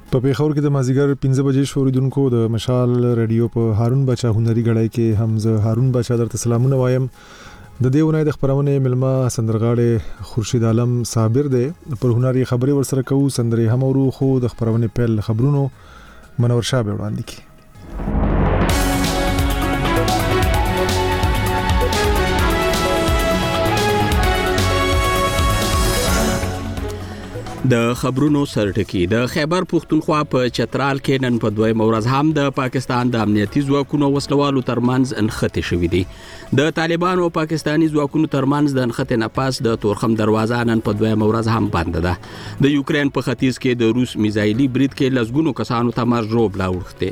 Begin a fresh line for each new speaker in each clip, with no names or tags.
په پیښور کې د مازیګر 15 بجې شوریدونکو د مشال رادیو په هارون بچا هنري غړای کې حمزه هارون بچا درته سلامونه وایم. د دې ونې د خبرونه ملما سندرغاړي خورشید عالم صابر دی پر هنري خبري ورسره کوو سندري هم ورو خو د خبرونه پیل خبرونو منور شاه به وړاندې کی.
د خبرونو سرټکی د خیبر پختونخوا په چترال کې نن په دوی مورز هم د پاکستان د امنیتي ځواکونو وسلوالو ترمنځ انخته شوې دي. د طالبانو او پاکستاني ځواکونو ترمنځ د انخته نه پاس د تورخم دروازه نن په دوی مورز هم بند ده. د یوکرين په ختیځ کې د روس میزایلی برید کې لزګونو کسانو ته مرجوب لاوړته.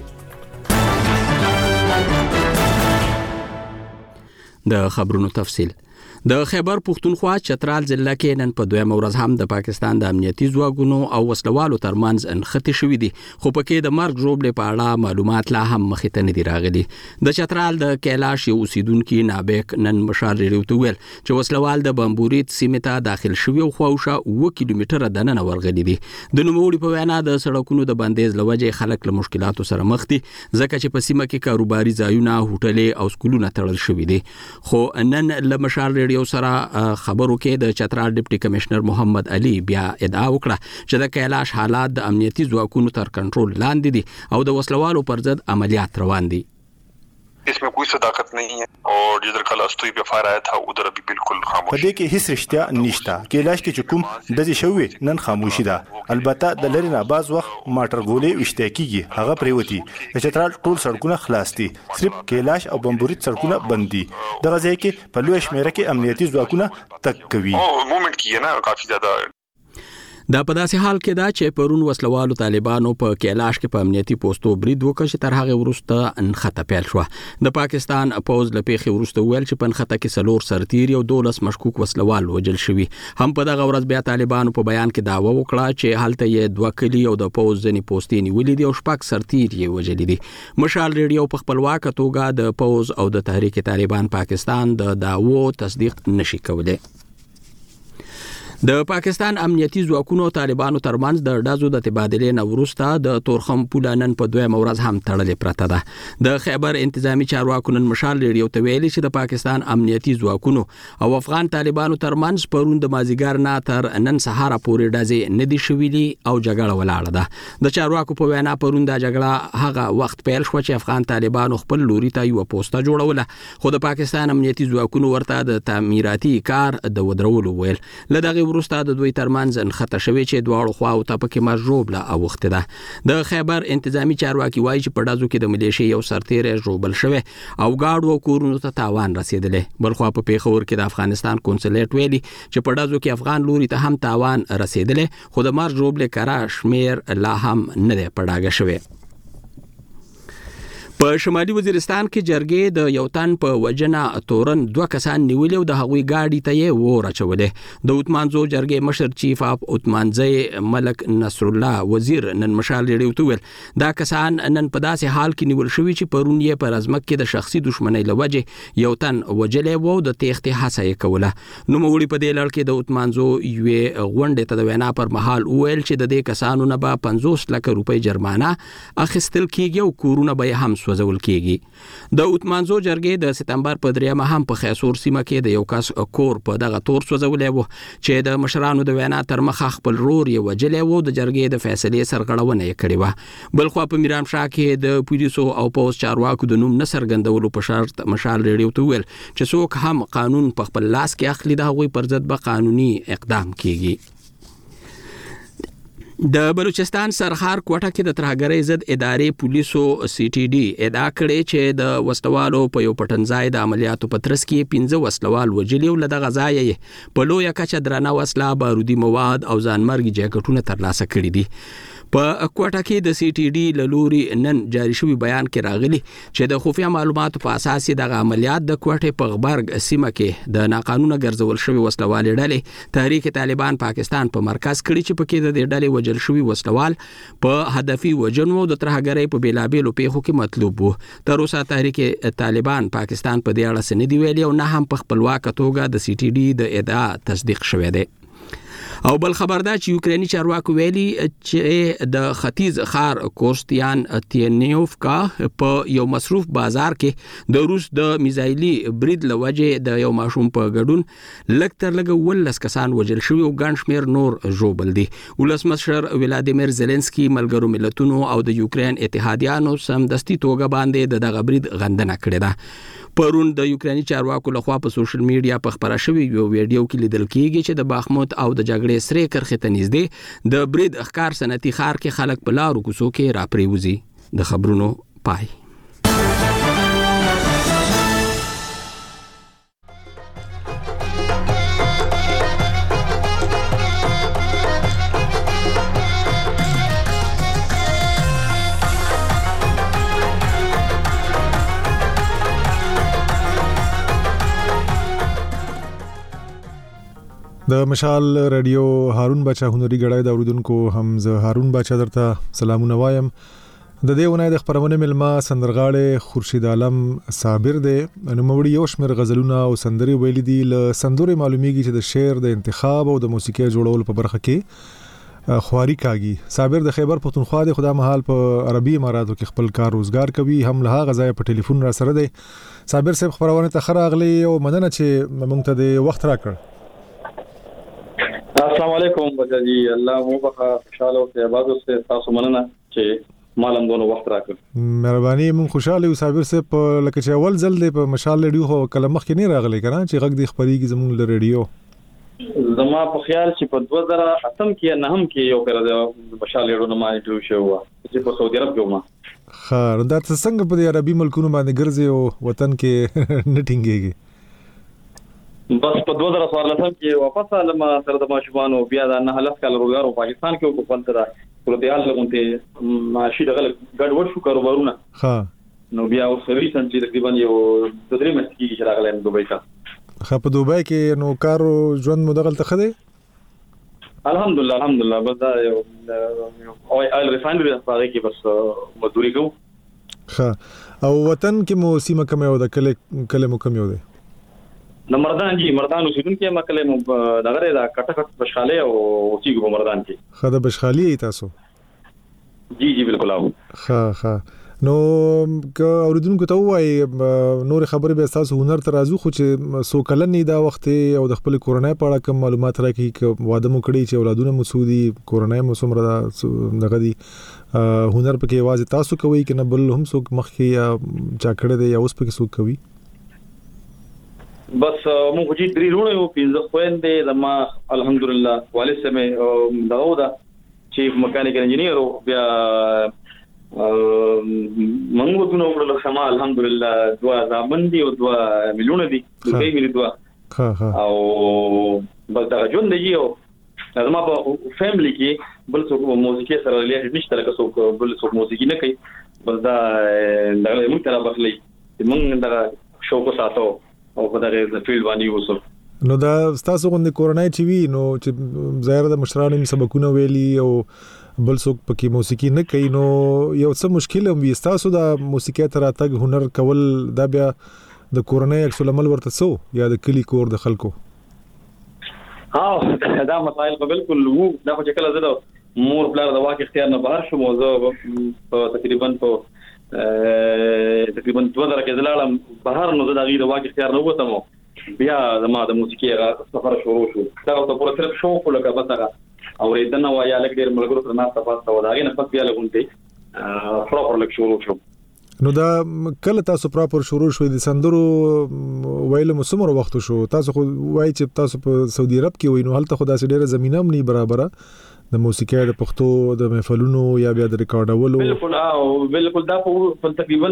د خبرونو تفصیل د خیبر پختونخوا چترال ضلع کې نن په دویم ورځ هم د پاکستان د امنیتي ځواکونو او وسلوالو ترمنځ انخته شوې دي خو پکې د مرګ ژوبلې په اړه معلومات لا هم مخې ته نه دي راغلي. د چترال د کیلاش یو اوسیدونکو نابک نن مشال ریډیو ته ویل چې وسلوال د بمبورید سیمه ته داخل شوی او خوښه 1 کیلومتره دننه ورغلي دي. د نوموړي په وینا د سړکونو د بندیز لوجه خلک له مشکلاتو سره مخ دي ځکه چې په سیمه کې کاروباري ځایونه هوټلې او سکولونه تړل شوي دي. خو نن له مشال ریډیو سره خبرو کې د چترال ډیپټي کمشنر محمد علي بیا ادعا وکړه چې د کیلاش حالات د امنیتي ځواکونو تر کنټرول لاندې دي او د وسلوالو پر ضد عملیات روان دي.
इसमें कोई सदाकत नहीं है और जिधर कल अस्तोई पे फायर आया था उधर अभी बिल्कुल खामोश.
په دې کې هیڅ رښتیا نشته. کیلاش کې کوم د دې شوې نن خاموشي ده. البته د لری نه باز وخت ماټر ګولې وشته کیږي هغه پریوتی. د چترال ټول سړکونه خلاص دي. صرف کیلاش او بمبورید سړکونه بند دي. د غزا کې په لوی شمیره کې امنیتي ځواکونه تک کوي.
موومنت کیه نه کافي زیاده.
دا په داسې حال کې دا چې پرون وسلوالو طالبانو په کیلاش کې په امنیتي پوسټو برید وکړ چې تر هغه وروسته انخته پیل شو. د پاکستان پوز له پیښې وروسته ویل چې په انخته کې سلور سرتیر او 12 مشکوک وسلوال وژل شوي. هم په دغه ورځ بیا طالبانو په بیان کې دعوه وکړه چې هلته یې 2 کلی او د پوز ځنی پوسټې نیولې دي او شپږ سرتیر یې وژل دي. مشال ریډیو په خپلواک توګه د پوز او د تحریک طالبان پاکستان د دعوو تصدیق نشي کولای. د پاکستان امنیتي ځواکونو طالبانو ترمنځ د ډازو د تبادلې نه وروسته د تورخم پوله نن په دویم ورځ هم تړلې پرته ده. د خیبر انتظامی چارواکو نن مشال ریډیو ته ویلي چې د پاکستان امنیتي ځواکونو او افغان طالبانو ترمنځ پرون د مازیګر نه تر نن سهار پورې ډازې نه دي شویلي او جګړه ولاړه ده. د چارواکو په وینا پرون د جګړه هغه وخت پیل شو چې افغان طالبانو خپل لوري ته یو پوسټه جوړوله خو د پاکستان امنیتي ځواکونو ورته د تعمیراتي کار د ودرولو ویل. لدغه وروسته د دوی ترمنځ انخته شوی چې دواړو خواو ته پکې مرجوب لا اوخته ده. د خیبر انتظامی چارواکي وایي چې په ډازو کې د ملیشیا یو سرتیر جوړبل شوی او گاډو کورونو ته تاوان رسیدلې. بلخوا په پیښور کې د افغانستان کنسولیټ ویلي چې په ډازو کې افغان لوري ته هم تاوان رسیدلې خو د مرجوب لکرا شمیر لا هم نه دی پړاګه شوی. په شمالي وزیرستان کې جرګې د یو تن په وجنه تورن 2 کسان نیولې او د هغوی گاډي ته یې ورچولې. د اوتمانزو جرګې مشر چیف اف اوتمانزي ملک نصر الله وزیر نن مشال ریډیو ته ویل دا کسان نن په داسې حال کې نیول شوی چې پرون یې پر ازمک کې د شخصي دښمنۍ لوجه یو تن وجلې وو د تېختې هڅه یې کوله. نو موږ په دې لړ کې د اوتمانزو یو غونډې ته د وینا پر مهال ویل چې د دې کسانو نه به 50 لک روپۍ جرمانه اخیستل کیږي او کورونه به هم سوځول کیږي. د اوتمانزو جرګې د سپتمبر په 3 هم په خیسور سیمه کې د یو کس کور په دغه تور سوځولې وو چې د مشرانو د وینا تر مخه خپل رور یې وجلې وو د جرګې د فیصلې سرغړونه یې کړې و. بلخوا په میرام شاه کې د پولیسو او پوز چارواکو د نوم نسرګندولو په شرط مشال ریډیو ته ویل چې څوک هم قانون په خپل لاس کې اخلي د هغوی پر ضد به قانوني اقدام کیږي. د بلوچستان سرخار کوټه کې د ترهګرۍ ضد ادارې پولیسو سی ټي ډي ادعا کړې چې د وسلوالو په یو پټنځای د عملیاتو په ترڅ کې 15 وسلوال وژلي او له دغه ځایه په لویه کچه درنه وسله بارودي مواد او ځانمرګي جاکټونه ترلاسه کړي دي. په کوټه کې د سی ټي ډي لوري نن جاری شوی بیان کې راغلي چې د خفیه معلوماتو په اساس د عملیات د کوټه په غبرګ سیمه کې د ناقانونه ګرځول شوی وسلوال ډلې تحریک طالبان پاکستان په مرکز کړي چې پکې د ډلې وجل شوی وسلوال په هدفي وجنو د ترهګرۍ په بیلابېلو پیښو کې مطلوب وو. تر اوسه تحریک طالبان پاکستان په دې اړه څه نه دی ویلي او نه هم په خپلواک توګه د سی ټي ډي د ادعا تصدیق شوی دی. او بل خبر دا چې یوکرینی چارواکو ویلي چې د ختیځ خار کوستیان تینیوفکا په یو مصروف بازار کې د روس د میزایلی برید لوجه د یو ماشوم په ګډون لکتر لګ ولس کسان وجل شوی او ګڼ شمیر نور ژوبل دي. ولسمشر ولادیمیر زيلنسکي ملګرو ملتونو او د یوکرين اتحادیانو سمدستي توګه باندې د دغه برید غندنه کړې ده. پرون د یوکرینی چارواکو لخوا په سوشل میډیا په خبره شوی یو ویډیو کې لیدل کیږي چې د باخموت او د جګړې سره کرخه ته نږدې د برید اخکار صنعتي ښار کې خلک په لارو کوڅو کې راپریوزي. د خبرونو پای.
د مشال رادیو هارون بچا هنري غړای د اوریدونکو هم زه هارون بچا درته سلامونه وایم. د دې ونای د خبرونه ملما سندرغاړي خورشید عالم صابر دی. نو موړي یو شمیر غزلونه او سندري ویل دي ل سندوري معلومیږي چې د شعر د انتخاب او د موسیقي جوړول په برخه کې خواري کاږي. صابر د خیبر پښتونخوا د خدا محل په عربي اماراتو کې خپل کار روزګار کوي. هم له غزای په ټلیفون را سره دی. صابر صاحب خبرونه ته خراغلی او مننه چې مونږ ته د وخت راکړ.
السلام علیکم بچی الله مو بخا خوشاله او آباد اوسه. تاسو مننه چې مالم دونه وخت راکړ.
مهرباني مون خوشاله یو صابر صاحب لکه چې اول ځل دی په مشال رادیو خو کله مخکې نه راغلی کنه چې غږ دی خبريږي زموږ له رادیو.
زما په خیال چې په 2008 کې نه هم کې یو کړه د مشال رادیو نه ما انټرویو شو چې په سعودي عرب کې ما.
خیر دا څنګه په عربي ملکونو باندې ګرځي او وطن کې نټینګيږي.
بس په 2014 کې واپس علم سره د ماشومان بیا د نه حالت کال روزګار په پاکستان کې په پنځه پروتیال لګونته ماشي دغه ګډوډ شو کاروبارونه.
ها
نو بیا اوس ریسنټلی تقریبا یو 3 میاشتې کې راغلم دوبۍ ته.
خا په دوبۍ کې نو کارو ژوند مدغل ته خده.
الحمدلله بس دا او ال ریفاینری هغه کې بس مزدوري کوم.
خا او وطن کې مو سیمه کوم یو د کله مو کوم یو دی.
د مردان اوسیدونکو کې مکلې مو دغه دا کټ بشخاله او چیګو مردان کې.
خا د بشخالي تاسو.
جی بالکل او.
خا نو که اوریدونکو ته وای نور خبرې به تاسو هنر ترازو خو چې سو کلنې دا وخت او د خپل کورونای په اړه کوم معلومات راکړي چې واده مو کړی چې اولادونه مو سودي کورونای مو سمره دغه دي هنر پکې आवाज تاسو کوي کنه بل هم سو مخکې یا چا کړی دی یا اوس پکې سو کوي.
بس مو خو دې درونه یو پینځه خويندې زما الحمدلله والد سمې داودا چیف میکانیکل انجینیر او بیا منغو دونه وړل سما الحمدلله دوا زامندي او دوا مليونه دي دوی ملي دوا او بس دا جون دی یو زما په فیملی کې بل څوک موسیقي سره لري نشته لکه څوک بل څوک موسیقي نه کوي. بس دا دغه موږ ته راغلي موږ دا شوق ساتو او په دغه فیلډ باندې وسو.
نو دا تاسو غوندې کورونای چې وی نو چې ظاهر د مشرانو سبقونه ویلي او بل څوک پکې موسیقي نه کوي نو یو څه مشکل هم وي تاسو د موسیقي تر اتګ هنر کول دا بیا د کورونای عکس العمل ورته سو یا د کلی کور د خلکو.
دا مسائل بالکل وو دا خو چې کله زه مور بلار د واقع اختیار نه بهر شوم زه تقریبا 2000 کې زلالم بهر نو د غیر واقع اختیار نه وته مو بیا زما د موسیقي سفر شروع شو. دا ته پوره صرف شو خو لکه بسغه او ریدنه وایا لکه ډیر ملګرو سره ناسته پاسته و دا غینه پس بیا لګونته پراپر لک شروع شو.
نو دا کله تاسو پراپر شروع شوې د سندرو ویل مو سمره وخت شو تاسو خو وای چې تاسو په سعودي عرب کې وینو هلته خو داسې ډیره زمينه هم نه برابره د موسیقي د پښتو د محفلونو یا بیا د ریکارډولو.
بالکل دا په تقریبا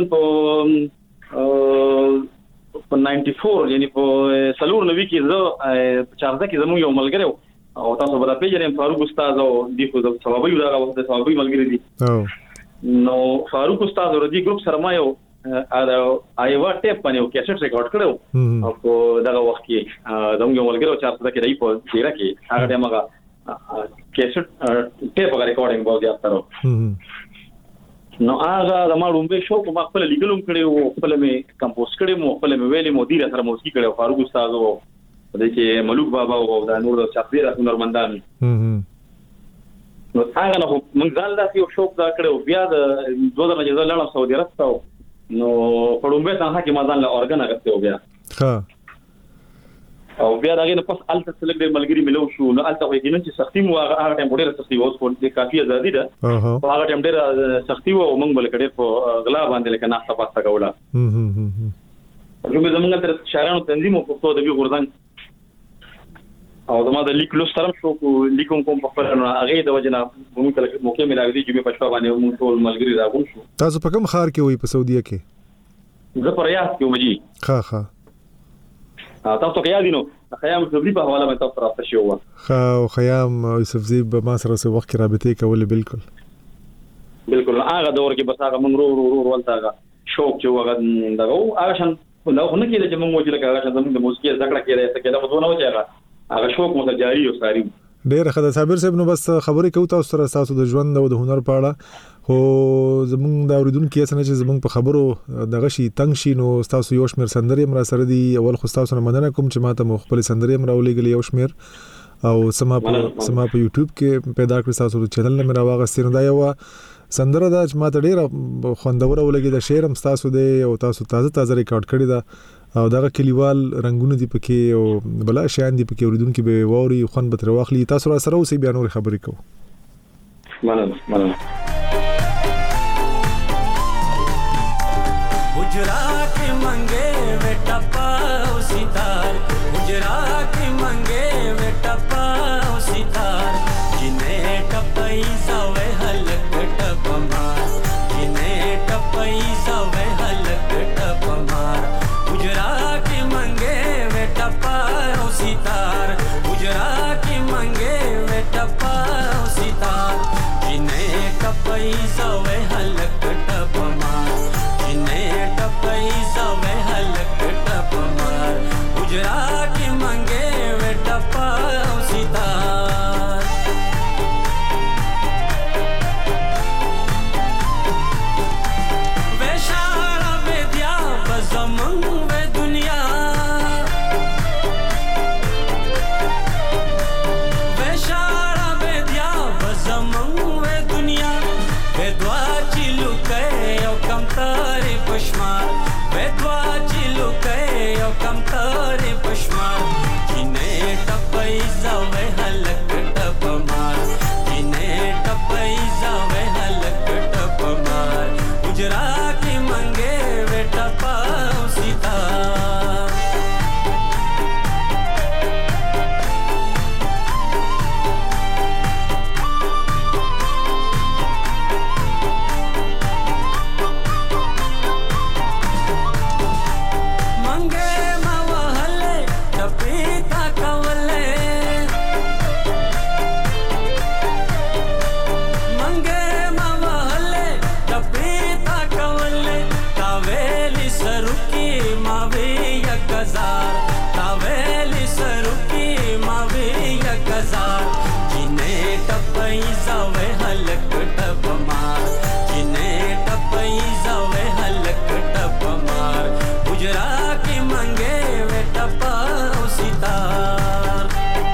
په 94 یعنی په سلور نوي کې زه چارځه کې زمو یو ملګری او تاسو به پیژنئ فاروق استاد او دی خو د ثوابي دا وخت د ثوابي ملګری دي. نو فاروق استاد ور دي ګروپ سره ما یو ایوا ټیپ باندې یو کیسټ ریکارډ کړو او په دغه وخت کې زمو یو ملګری او چارځه کې دی په ډیره کې هغه دماغه کیسټ ټیپ غا ریکارډینګ باندې اثر نو هغه د ما رومبه شو په خپل لیګلوم کړي او خپل می کمپوز کړي مو خپل می ویلي مدیر سره موسیقي کړي فاروق استاد او د کې ملوک بابا او د نور چاپیر هنرمندان نو څنګه نو موږ ځان داسې یو شوق دا کړو بیا د 2000 نه ځل لاړم سعودي عرب ته نو پړومبه څنګه کې مازان له اورګن غته بیا او بیا دغه نه پس الته سلګ د ملګری ملو شو نو الته یې نن چې سختي مو هغه ټیم ډېر سختي وو خو د کافي ازادي ده هغه ټیم ډېر سختي وو موږ بل کډې په غلا باندې لکه ناشته پاسته کوله زموږ تر شهرانو تنظیم او پښتو ادبي غورځنګ او زما د لیک لوسترم شو لیکوم کوم په خپل هغه د وجنه موږ کله موقع ملاوي دي چې په پښتو باندې موږ ټول ملګری راغون شو.
تاسو په کوم ښار کې وي په سعودي کې؟
زه پر یاد کې ومجي.
ښه
تاسو کې یاد دي نو خیام زبری په حواله مې تاسو راځه شو.
ښه خیام یوسف زی به ما سره څه وخت رابطه کولې بالکل
هغه دور کې بس هغه موږ رو ولته شوق چې وغه دغه هغه شان نو نه کېده چې موږ وځل کېږي چې زموږ د موسیقي زده کړه کېده چې دا مو نه وځي هغه شوق مو جاری او ساري
ډېر ښه د صابر صاحب نو بس خبرې کوو تاسو سره تاسو د ژوند او د هنر په اړه خو زموږ د اوریدونکو کې څنګه چې زموږ په خبرو دغه شي تنگ شي نو تاسو یو شمیر سندرې مر سره دي اول خو تاسو نه مننه کوم چې ماته خپل سندرې مر ولېګل یو شمیر او سما په یوټیوب کې پیدا کړی تاسو د چینل نه مې راوغستې نو دا یو سندره دا چې ماته ډېره خوندوره ولګي د شعر هم تاسو دی او تاسو تازه ریکارډ کړی دا او دغه کلیوال رنگونه دی پکې او بلا شان دی پکې اوریدونکو به ووري خون به تر واخلي تاسو سره اوسې بیا نور خبرې کوو.
مننه
गुजरा के मंगे वे टपाओ सितार गुजरा के मंगे वे टपाओ सितार जिन्हें टपई सवे हलक टपमार जिन्हें टपई सवे हलक टपमार गुजरा के मंगे वे टपाओ सितार गुजरा के मंगे वे टपाओ सितार जिन्हें टपई सवे हलक टपमार जिन्हें टपई सवे हलक टपमार गुजरा के मंगे वे टपाओ सितार वे शारा बेदिया बजमंग वे दुनिया वे शारा बेदिया बजमंग वे दुनिया वे द्वा चिलु के ओ कम तारे पशमार वे द्वा चिलु के ओ कम तारे पशमार जिन्हें टपई सवे हलक टपमार जिन्हें टपई सवे हलक टपमार गुजरा के मंगे वे टपाओ सितार मंगे मवहले टपीता कवले मंगे मवहले टपीता कवले तावेली सरुकी मावे यकजार तावेली सरुकी मावे यकजार जिन्हें टपई सवे हलक टपमार जिन्हें टपई सवे हलक टपमार गुजरा के मंगे वे टपाओ सितार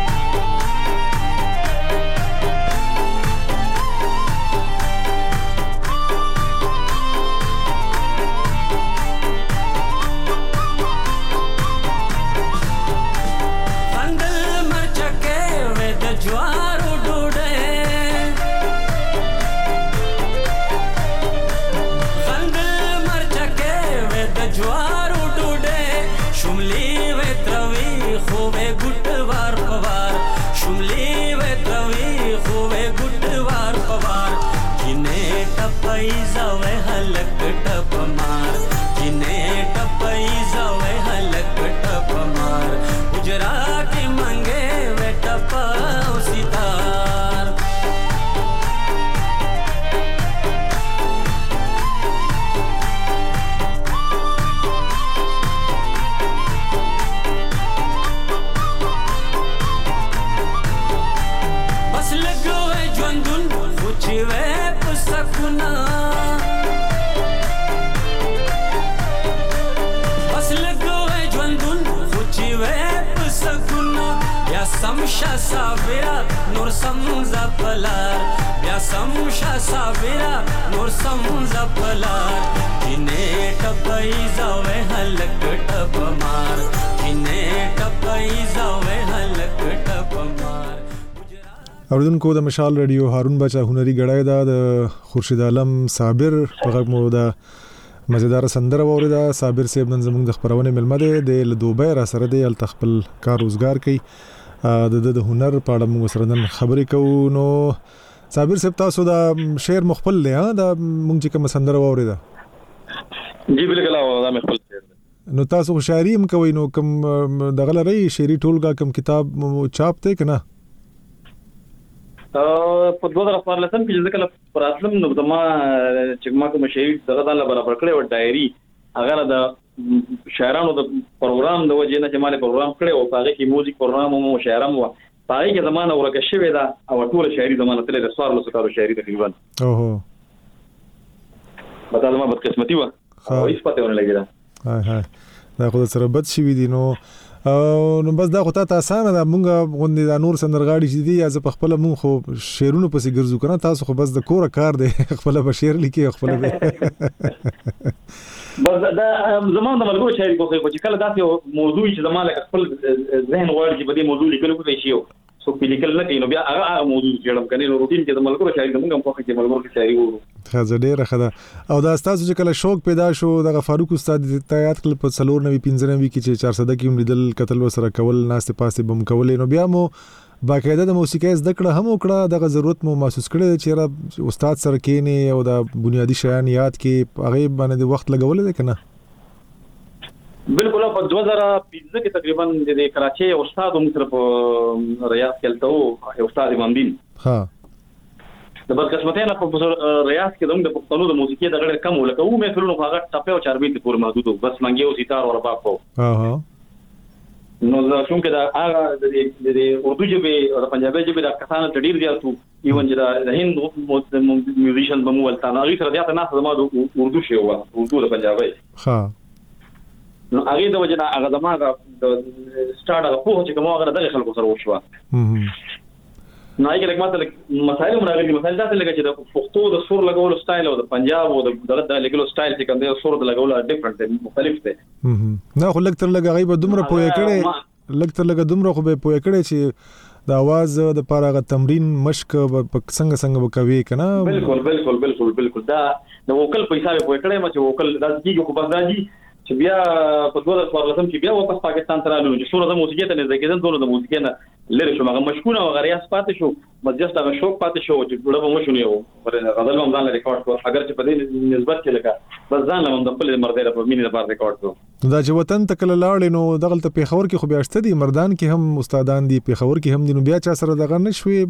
खंडल मरचके वे द ज्वार उडुडे खंडल मरचके वे द ज्वार उडुडे शुमली वे त्रवी खोवे गुटवार पवार शुमली वे त्रवी खोवे गुटवार पवार जिन्हें टपई सवे हलक टपमार जिन्हें टपई सवे हलक टपमार गुजरा के मंगे वे टपाओ सितार बस लगो है ज्वंदुन खुची वे पुसकुना سمشا صابرا نور سمزا پلار بیا سمشا صابرا نور سمزا پلار کینه ټپای زاوې هلک ټپمار کینه ټپای زاوې هلک ټپمار.
اوردونکو د مشال رادیو هارون بچا هنري غړای دا د خورشید عالم صابر په غږ مو دا مزیدار سندره وورida صابر صاحب نن زموږ د خبرونه ملمده د دوبۍ را سره د خپل کار روزګار کوي د هنر په اړه موږ سره نن خبرې کوو. نو صابر صاحب تاسو دا شعر مخبل له دا موږ چې کوم سندره وورida
جی بالکل دا مخبل شعر
نو تاسو شاعري هم کوي نو کوم دغه لري شعري ټولګه کوم کتاب چاپ ته کنه
په 2014 کې ځکه پراتلم نو دما چې ما کوم شی دغه ځان برابر کړی و ډایري هغه د شاعرانو د پروګرام د وجې نه چې مال پروګرام کړی او هغه کې موزیک پروګرام او شاعرام و هغه کې زمانه ورکه شوی دا او ټول شاعري زمانه تل د سوار لسکارو شاعري تقریبا
اوه
بدل ما بدقسمتي و او هیڅ پته ونه لګیدا
هاي دا خو سره بد شي دي نو بس دا خو ته اسانه ده مونږ غوندي دا نور سندرغاړي چې دي یا ز په خپل مونږ خو شعرونو پسې ګرځو کنه تاسو خو بس د کور کار دی خپل به شعر لیکي خپل به
بس دا زمون د ملګرو شاعري کوي چې کله داسې موضوع چې زماله خپل ذهن غواړي چې بده موضوع لیکلو کوي شي سو په لیکل نه کوي نو بیا هغه موضوع جوړم کني نو روټین کې د ملګرو شاعري موږ هم په کې ملګرو شاعري وو
خزه ډیره خدا او دا تاسو چې کله شوق پیدا شو د فاروق استاد ته یاد کړل په 495 کې چې 400 کې مدل قتل وسره کول ناشته پاسه بم کولې نو بیا مو باقاعده د موسیقي زده کړه هم وکړه دغه ضرورت مو محسوس کړی چې استاد سره کېنه او د بنیادی شیان یاد کې هغه باندې وخت لګول دي کنه
بالکل په 2015 کې تقریبا د کراچي استاد مصر په ریاض کې تلته استاد امام دین
ها
د برقسمتانه په ریاض کې د پښتنو د موسیقي د غړ کم ولکه و مې فلونو هغه ټاپه او چاربي ته پور محدود بس منګي او سیتار او رباب کو
ها
نو دا څنګه دا هغه د اردو ژبه او پنجابي ژبه د کسانو تډیر دی تاسو ایون چې د هند میوزیشن بمول تا نو سره دا نه زما د اردو شی و اردو د پنجابي
ها
نو هغه د وجنه هغه زماغه د سٹارټ هغه په چې کومه هغه د خلکو سره وشو نو هغه لکه ماته مسائل مرغلي مسائل دا لکه چې د پښتو د سور لګول سټایل او د پنجاب او د لګول سټایل چې کوم د سور د لګول ډیفرنٹ دی مختلف دی
نه خو لکه تر لګ غیبه دومره پوهه کړي لکه تر لګ دومره خو به پوهه کړي چې د आवाज د پاره تمرین مشق څنګه وکوي کنه
بالکل دا د وکل پیسې پوهه کړي ما چې وکل راځي کو بازاجي چې بیا په 2014 کې بیا واپس پاکستان ته راغلو چې سورته موسیقي ته نه ځکه ټول د موسیقي نه لری شو هغه مشکونه او غریاس پاتې شو مجلس هغه شوق پاتې شو چې ډوړه به مشونه یو غزل هم ځان ریکارډ کړ اگر چې په دې نسبت کې لکه بس ځان هم د خپل مرده په مینه لپاره ریکارډ کړ
دا چې وطن ته کله لاړ نو دغه ته پیښور کې خو بیا شته دي مردان کې هم استادان دي پیښور کې هم دي نو بیا چا سره دغه نشوي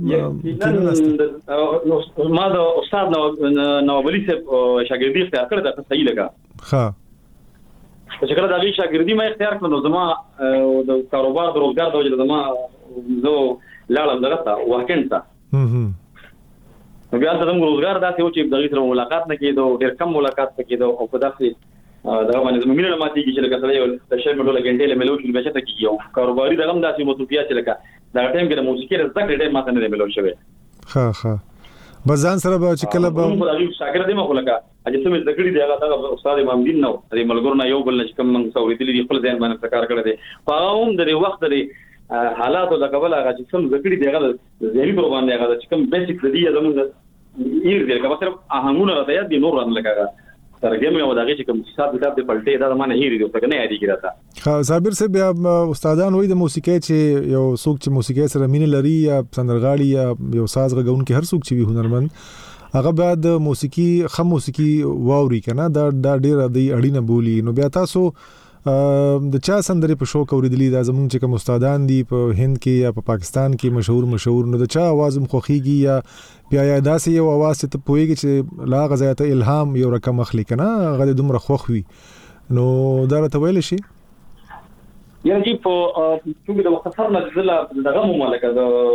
ما د استاد نوابلی صاحب شاګردي اختیار کړ دا صحیح لګا
ها
چې کله دا وی شاګردي ما اختیار کړ نو زما د کاروبار د روزګار د وجه زما زه لاړم دغه واکند ته نو بیا ته موږ روزګار داسې و چې دغه سره ملاقات نه کېدو ډېر کم ملاقات کېدو او په داسې دا باندې زموږ مینه ماتي کې چې لکه سره یو د شی مډول غنټې له ملو چې بچته کېږي او کاروباري دغه داسې متوفیا چې لکه دا ټایم کې د موسیقي رزق ډېر ماته نه ملو شوی
ها بزان سره به چې کله به
موږ شاګرد دې مخ لکه اجه سمې ذکرې دی هغه دا استاد امام دین نو د ملګرو نه یو بل نش کوم موږ سوري دي خپل ځان باندې کار کړی دی په هم د وخت د حالاتو د قبل هغه چې سم ذکرې دی هغه د ځینی پر باندې هغه چې کوم بیسیک دی زموږ یې دی که صرف اهنګونه راځي دی نور ران لګا ترجمه او دغه چې کوم حساب کتاب دی پلټې دا معنی هېری دی څنګه نه یادی کیږي
صابر صاحب بیا استادان وای د موسیقي چې یو څوک چې موسیقي سره مینه لري یا سندرغاړي یا یو ساز غږون کې هر څوک چې وي هنرمند هغه بعد موسیقي خام موسیقي واوري کنه دا ډېر دی اړینه بولی نو بیا تاسو د چا سندري په شوق اوریدلی دا زمونږ چې کوم استادان دي په هند کې یا په پاکستان کې مشهور نو د چا आवाज مخوخيږي یا بیا یا داسې یو आवाज ته پويږي چې لا غزایت الهام یو رقم اخلي کنه هغه دومره خوخ وي نو دا راته ویل شي
یعنی په څنګه د وخت سره نزله دغه مملکه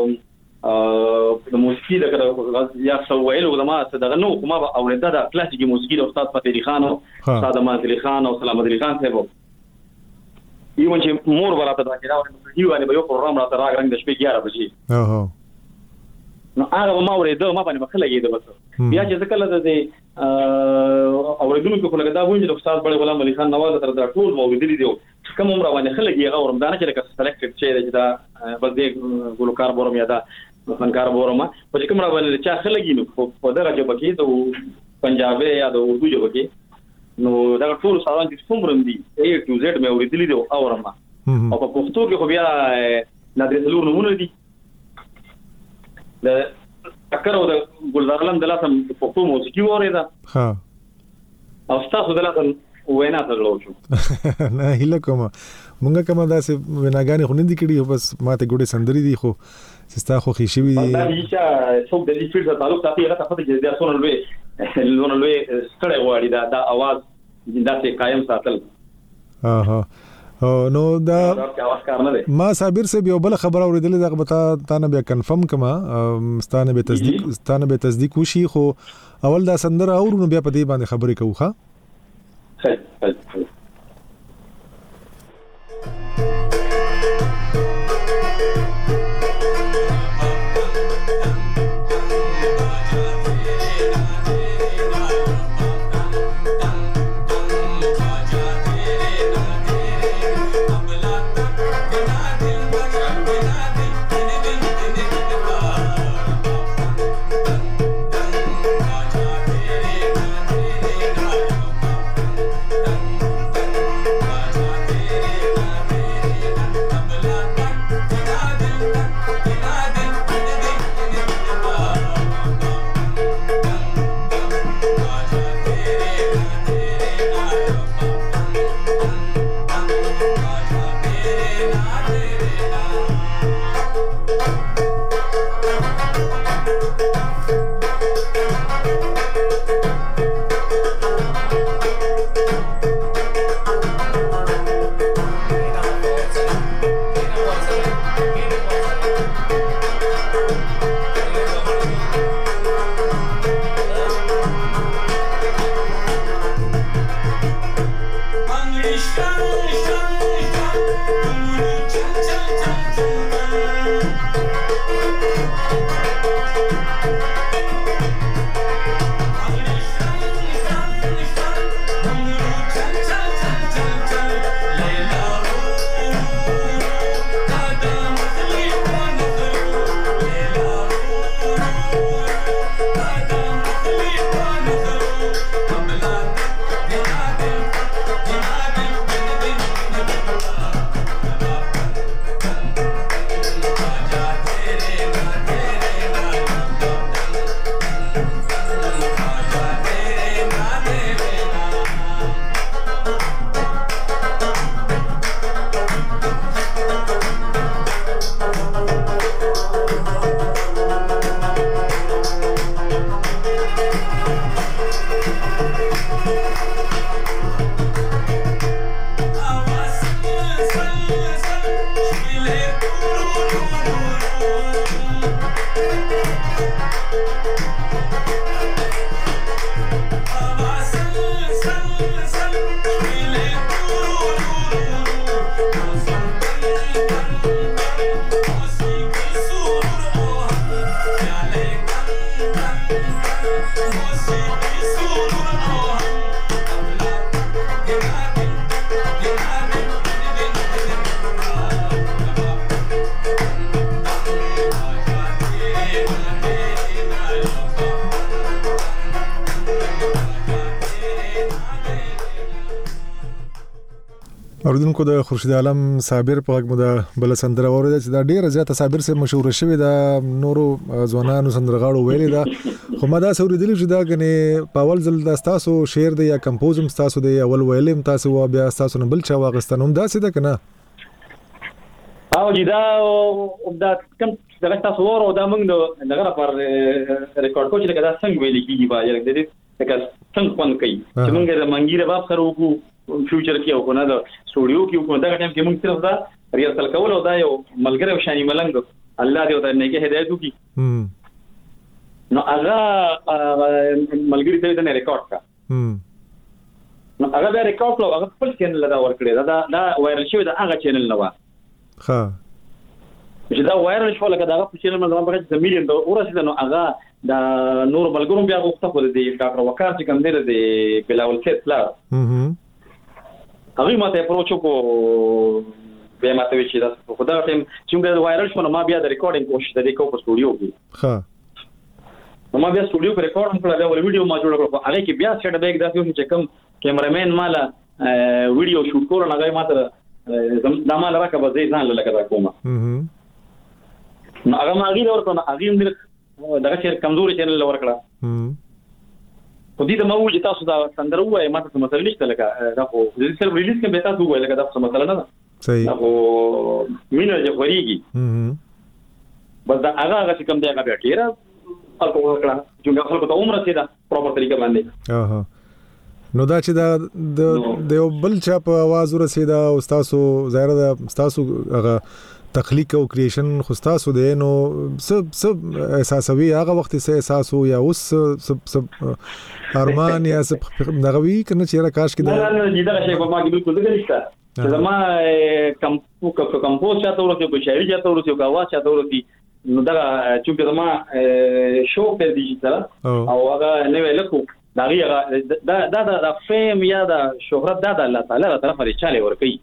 د موسیقي د یا سوایل علماء دغه نو کومه اوریدا د کلاسیکي موسیقي د استاد فتح علي خان او استاد امان علي خان او سلام علي خان صاحب یو چې مور ولاته دا کې دا یو باندې یو پروګرام راته راغرنګ د شپې 11 بجې
اوه
نو هغه ما ورېده ما باندې مخه لګېده بس بیا چې ځکه د اوریدونکو په لګدا وایي چې استاد بړ غلام علي خان نواز تر دا ټول موجودي دي کوم عمر باندې خلګي هغه ورمدانه چې لکه سلیکټډ چې دا بس دې ګلوکار بورم یا دا فنکار بورم په کوم را باندې چې خلګي نو په دغه جبه کې د پنجابي یا د اردو جبه کې نو دا ټول سامان چې څومره دي A to Z مې اوریدلې دي او ورما او په پښتو کې خو بیا نادر سلور نمونه دي د اکر او د ګلزار علم د لاسم پښتو موسیقي اوریدا
ها
او تاسو د لاسم وینا ترلو شو
نه هله کوم مونږه کومه داسې وناګانی خو نه دي کړي بس ماته ګوډه سندري دي خو ستا خو خېشي وي
دا چې څوک د دې فیلډ سره تعلق ساتي هغه څه چې د اسونه لوي ستړی وړي دا आवाज داسې قائم ساتل
نو دا ما صابر سے یو بل خبر اوریدلې دا بتا تا نه بیا کنفرم کما ستانه به تصدیق وشي خو اول دا سندره اورونو بیا په دې باندې خبرې کوو ښا اوردونکو د خورشید عالم صابر په غږ مو د بل سندره اوریدل چې دا ډیره زیاته صابر سره مشهور شوی دا نورو ځوانانو سندرغاړو ویلي دا خو ما دا اوریدل چې دا کنه په اول ځل د تاسو شعر دی یا کمپوزم تاسو دی اول ویلم تاسو و بیا تاسو نه بل چا واغستنوم دا څه ده کنه
او دا کوم دا تاسو ورو دا موږ دغه پر ریکارډ کوچ لکه دا څنګه ویل کیږي با یره د دې لکه څنګه پون کوي چې موږ د منګیره باب سره وکړو فیوچر کې او کنه دا سټوډیو کې کو دا ټایم کې موږ صرف دا ریهرسل کول او دا یو ملګری شانی ملنګ الله دې ورته نه کې هدایت وکي نو هغه ملګری ته دا ریکارډ کا نو هغه بیا ریکارډ کړو هغه خپل چینل دا ورکړي دا وایرل شوی دا هغه چینل نه و
ها
چې دا وایرل شو لکه دا په چینل باندې په 1 میلیون ډالر ورسېد نو هغه دا نور بلګروم بیا غوښته په دې ډاکټر وقار چې کوم دی د بلاول سیټ لا هغه ماته اپروچ کو به ماته وی چې دا خدای ټیم چې موږ وایرل شو نو ما بیا د ریکارډینګ کوشش د کو په سټوډیو کې
ها
ما بیا سټوډیو کې ریکارډ کړل دا ویډیو ما جوړ کړو هغه کې بیا سیټ بیک دا چې کوم کیمرامین مالا ویډیو شوټ کول نه غي ماته دا مال راکبه ځای ځان لکه دا کومه نو هغه ما غیر ورته هغه هم دغه چې کمزوري چینل ورکړه په دې ته مو چې تاسو دا سندره وای ماته څه مسله نشته لکه دا خو د سر ریلیز کې به تاسو وای لکه دا څه مسله نه ده
صحیح
دا خو مینه چې وريږي بس دا هغه چې کوم دی هغه بیا ډیره خلکو وکړه چې خلکو ته عمر سي دا پروپر طریقه باندې
نو دا چې دا د یو بل چا په आवाज ورسېدا او تاسو ظاهر دا تاسو هغه تخلیق او کریشن خو تاسو دی نو سب احساسوي هغه وخت سه احساسو یا اوس سب ارمان یا سب دغوی کنه چې را کاش کې
دا نه دا شی په ما کې بالکل دغه نشته چې ما کمپوز چاته ورته په شاعري چاته ورته او आवाज چاته ورته نو دا چې ما شو په ډیجیټل او هغه نه ویلکو دا فیم یا دا شهرت دا الله تعالی تر طرفه چاله ور کوي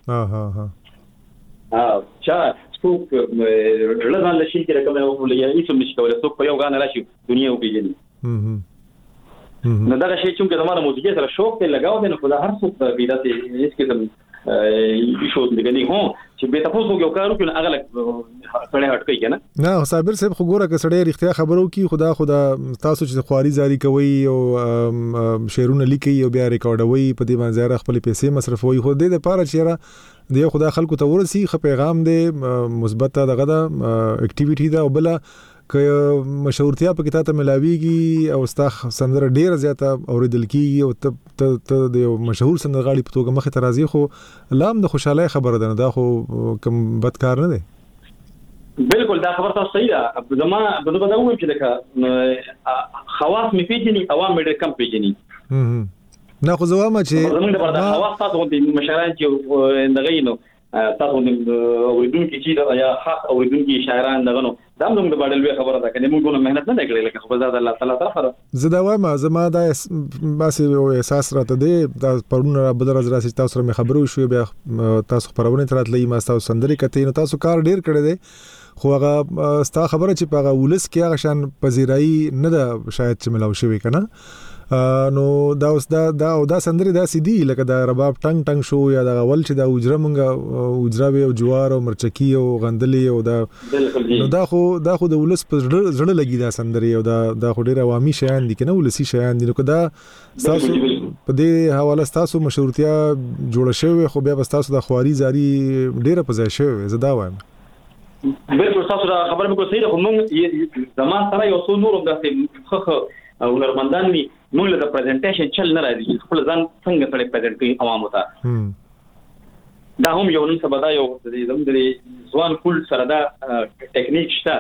چا څوک لږه لشي کې کومه وکړي یا هیڅ نشي کولای څوک په یو غان راشي دنیا وګوري نو دا شی چې موږ د موسیقي سره شوق ته لگاو دي نو خدای هر څوک پیدا دي هیڅ کې شو دغني هو چې به تاسو یو کارو کې هغه سړی هټ کوي کنه
نه صابر صاحب خو ګوره که سړی رښتیا خبرو کی خدا تاسو چې خواري زاری کوي او شعرونه لیکي او بیا ریکارډوي په دې باندې خپل پیسې مصرفوي خو دې د پاره چیرې د خدا خلکو ته ورسي خ پیغام دی مثبت دغه د اکټیویټي دا او بل ک مشهورتیا په کتابه ملاويږي او استاخ سندره ډیره زیاته اوریدل کیږي او ته د مشهور سندرغاړي په توګه مخه ترازی خو لام د خوشاله خبره ده دا خو کم بدکار نه دی
بالکل دا خبره تاسو صحیح ده زما بده دا وایي چې دا خواص می پیژني عوام مې کم پیژني
نه خو زما چې
زمونږ د بردا خواص تاسو د مشران چې دغه نو تاسو د اوریدونکو چې یا خاص اوریدونکو شاعران دغه نو دا موږ د باندې خبره ده کنه موږ نه مهنت نه کړې لکه خو زاد الله تعالی طرفه
زدا وایم زما دا باسي احساس راته دی دا پرونه بدر از راسي تاسو سره خبرو شو بیا تاسو پرونه تراتلې ما تاسو سندري کته نو تاسو کار ډیر کړی دی خو هغه ستا خبره چې په ولس کې هغه شان پذیرای نه ده شاید چې ملاو شوی کنه نو دا اوس دا سندري دا سیدی لکه دا رباب ټنګ شو یا دا اول چې دا اجره مونږه اجره او جوار او مرچکی او غندلې او دا نو دا خو د ولس په زړه لګي دا سندري او دا خو ډیر عوامي شیان دي کنه ولسی شیان دي نو کدا تاسو په دې حواله تاسو مشهورتیا جوړ شوی خو بیا تاسو د خواري زاری ډیره په ځای شوی زدا وایم
بالکل تاسو دا خبره مې کوي خو موږ زما سره یو څو نور داسې خو او نرمندان می موږ له پریزنټیشن چل نه راځي خپل ځان څنګه سره پریزنټ کوي عوامو ته دا هم یو نن سبا دا یو زموږ د ځوان کول سره دا ټیکنیک شته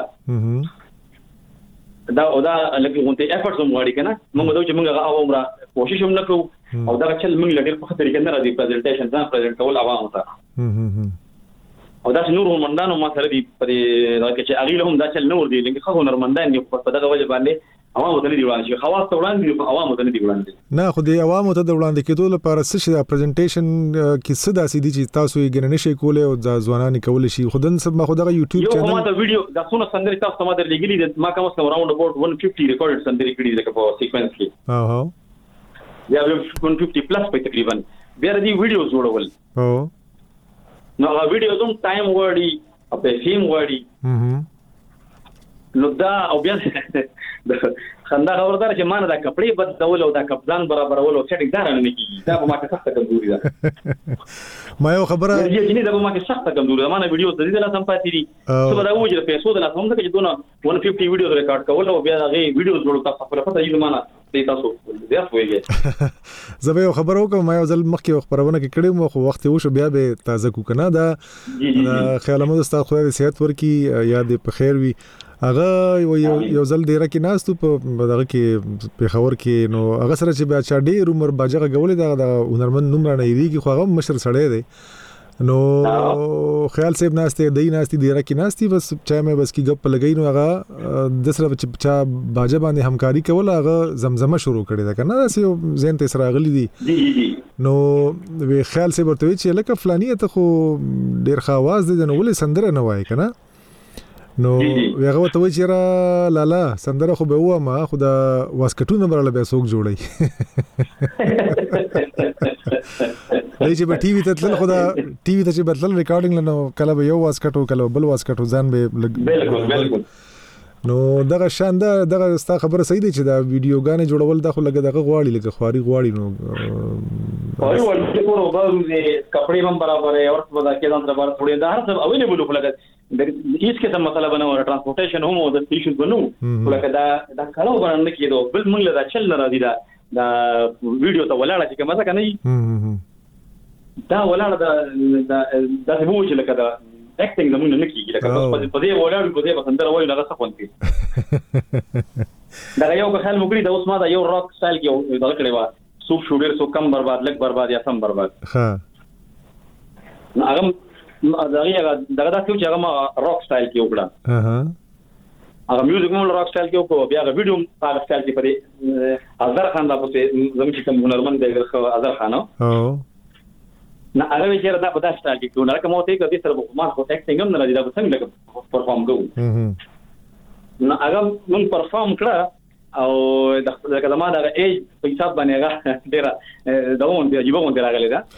دا لکه غونټه افورټ هم غواړي کنه موږ دا چې موږ هغه عوامو کوشش هم نکوو او دا چل موږ لګر په خاطر کې نه راځي پریزنټیشن ځان پریزنټ کول عوامو ته او دا نور نرمندانو ما سره دی په دې چې اغیله هم دا چل نور دی لکه خو نرمندان یو په دغه وجه باندې عوامو ته دی وړاندې شي خواص ته وړاندې عوامو ته دی وړاندې
نه خو د عوامو ته د وړاندې کېدو لپاره څه شي دا پریزنټیشن کې څه داسې دي چې تاسو یې ګننه شي کولای او ځوانان کول شي خودن سب ما خدغه یوټیوب چینل
یو ما دا ویډیو دا څونه سندري تاسو ما درلګلی ما کوم څه راوند اباوت 150 ریکارډډ سندري کړي لکه په سیکوینس کې یا 150 پلس په تقریبا بیا دې ویډیو جوړول نو هغه ویډیو دوم ټایم وړي او په فیم وړي نو دا او بیا خندا خبردار چې مان دا کپڑے بدلول او دا کپدان برابرول او سیټینګ دار نه کیږي دا په ما کې سخت کمزوري ده
ما یو خبره
چې نه دا په ما کې سخت کمزوري ده ما نه ویډیو د دې لا سم پاتې دي څه دا وځي په پیسو د لا سم ده چې دونه 150 ویډیو ریکارډ کول او بیا هغه ویډیو جوړول تاسو په پته یې معنا دې تاسو بیا وایي
زه یو خبر وکم ما یو ځل مخکې خبرونه کې کړم خو وخت وشو بیا به تازه کو کنه دا خیال مو د استاد خدای صحت ورکی یاد په خیر وي هغه یو ځل ډیره کې ناستو په دغه کې پیښور کې نو هغه سره چې بیا چا ډیر عمر باجغه غولې د هنرمند نوم رانه یریږي خو هغه مشر سړی دی نو خیال صاحب ناشته دی ناشتي ډیره کې ناشتي بس چا مې بس کې غپ لګی نو هغه د سره چې چا باجه باندې همکاري کوله هغه زمزمه شروع کړې ده کنه داسې زین ته سره غلي دي نو وی خیال صاحب ورته چې لکه فلانی ته خو ډیر ښه आवाज دی نو ولې سندره نه وای کنه نو هغه ته وی چې را لالا سندره خو به و ما خو دا واسکټونه برله به سوق جوړي لای چې په ټي وي ته تل خو دا ټي وي ته چې بدل ریکارډینګ لنو کله به یو واسکټو کله بل واسکټو ځان به
بالکل
نو دغه شاندار دغه ستا خبره صحیح دی چې دا ویډیوګانې جوړول د خو لګه دغه غواړي لکه خواري غواړي نو
اور ورته کورو به کپڑے هم برابر ہے اور په دا کې ځان دربار ټوړې دا هر څه اویلیبل خو لګه هیڅ کې مسله بنو ټرانسپورټیشن هم او د سټیشن بنو لکه دا کلو باندې کېدو بل موږ له چل نه راځي دا ویډیو ته ولاړه چې کومه ځکه نه دا ولاړه دا مو چې لکه دا اکټینګ زمونږ نه کیږي لکه په دې ولاړو په دې بسندره وایو لکه څه کوي دا یو خیال مګړي دا اوس ما دا یو راک سټایل کې دا کړی و سوپ شوډر سو کم برباد لګ برباد یا سم برباد
ها
هغه دا څه چې هغه ما راک سټایل کې وکړه هغه میوزیک مول راک سټایل کې وکړو بیا هغه ویډیو هغه سټایل کې پرې اظهر خان دا په زموږ چې کوم هنرمند دی اظهر خان نه هغه چې دا په داسې سټایل کې کوو نه کومه ته کې سره ما خو اکټینګ هم نه راځي دا څنګه لکه پرفارم کوو نه هغه مون پرفارم کړه او دا کلمه دا ایج په حساب باندې هغه ډیره داون دی جيبون دی راغلی دا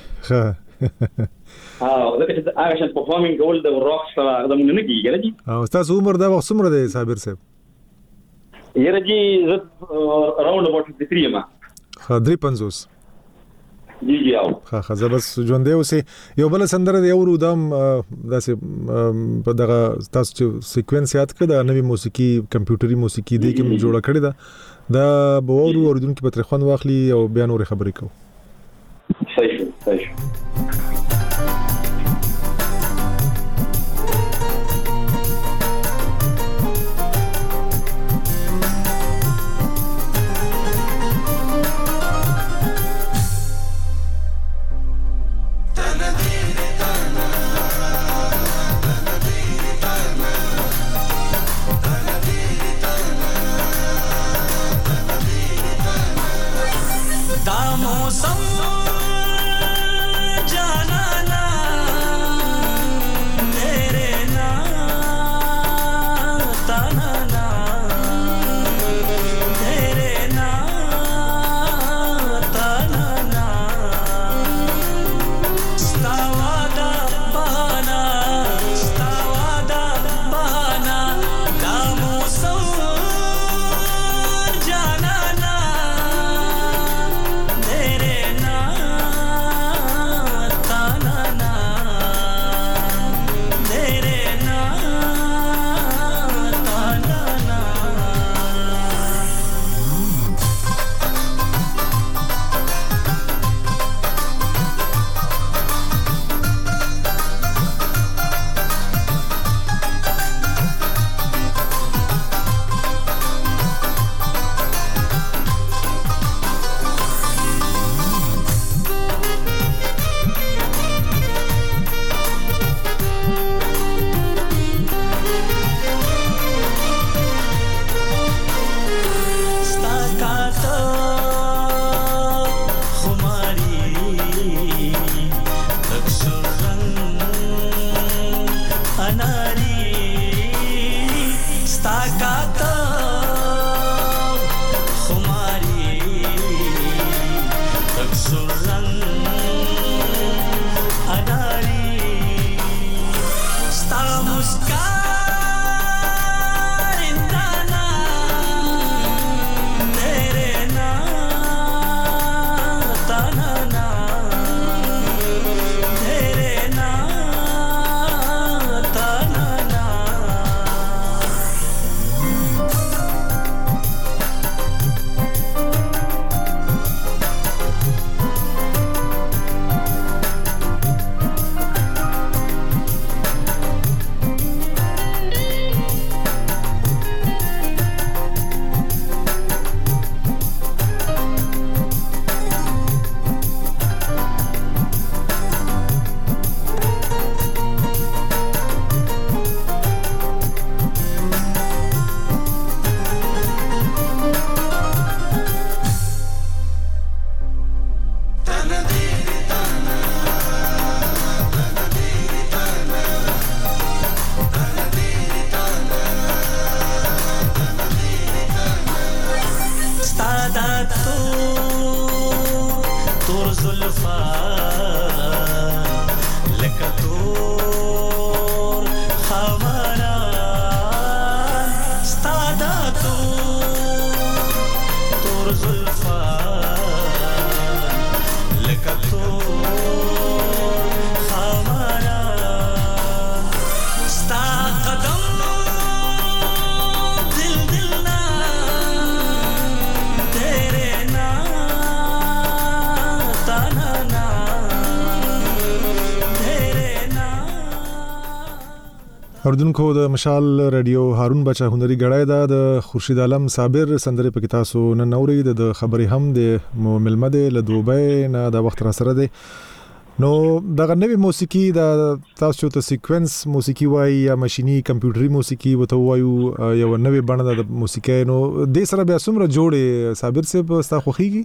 دا چې هغه شان پرفارمینګ کول د راک سره د مونږ نه کیږي جی
او تاسو عمر دا وخت څومره دی صابر صاحب
یره جی راوند اباوت 53 ما
خدري 50
جی او
ها بس ژوندې اوسې یو بل سندره دی اورو دم داسې په دغه تاسو چې سیکوینس یاد کړه د نوې موسیقي کمپیوټري موسیقي دی کې جوړه کړې ده دا به اوریدونکو په ترخوان واخلي او بیا نور خبرې کوو
صحیح
اردوونکو د مشال رادیو هارون بچا هنري غړای د خورشید عالم صابر سندره پکې تاسو نن اوري د خبرې هم د ملمده له دوبۍ نه د وخت را سره دی نو دغه نوې موسیقي د تاسو ته سیکوینس موسیقي وای یا ماشيني کمپیوټري موسیقي وته وایو یو نوې بڼه د موسیقي نو د سره بیا څومره جوړې صابر صاحب تاسو خوخيږي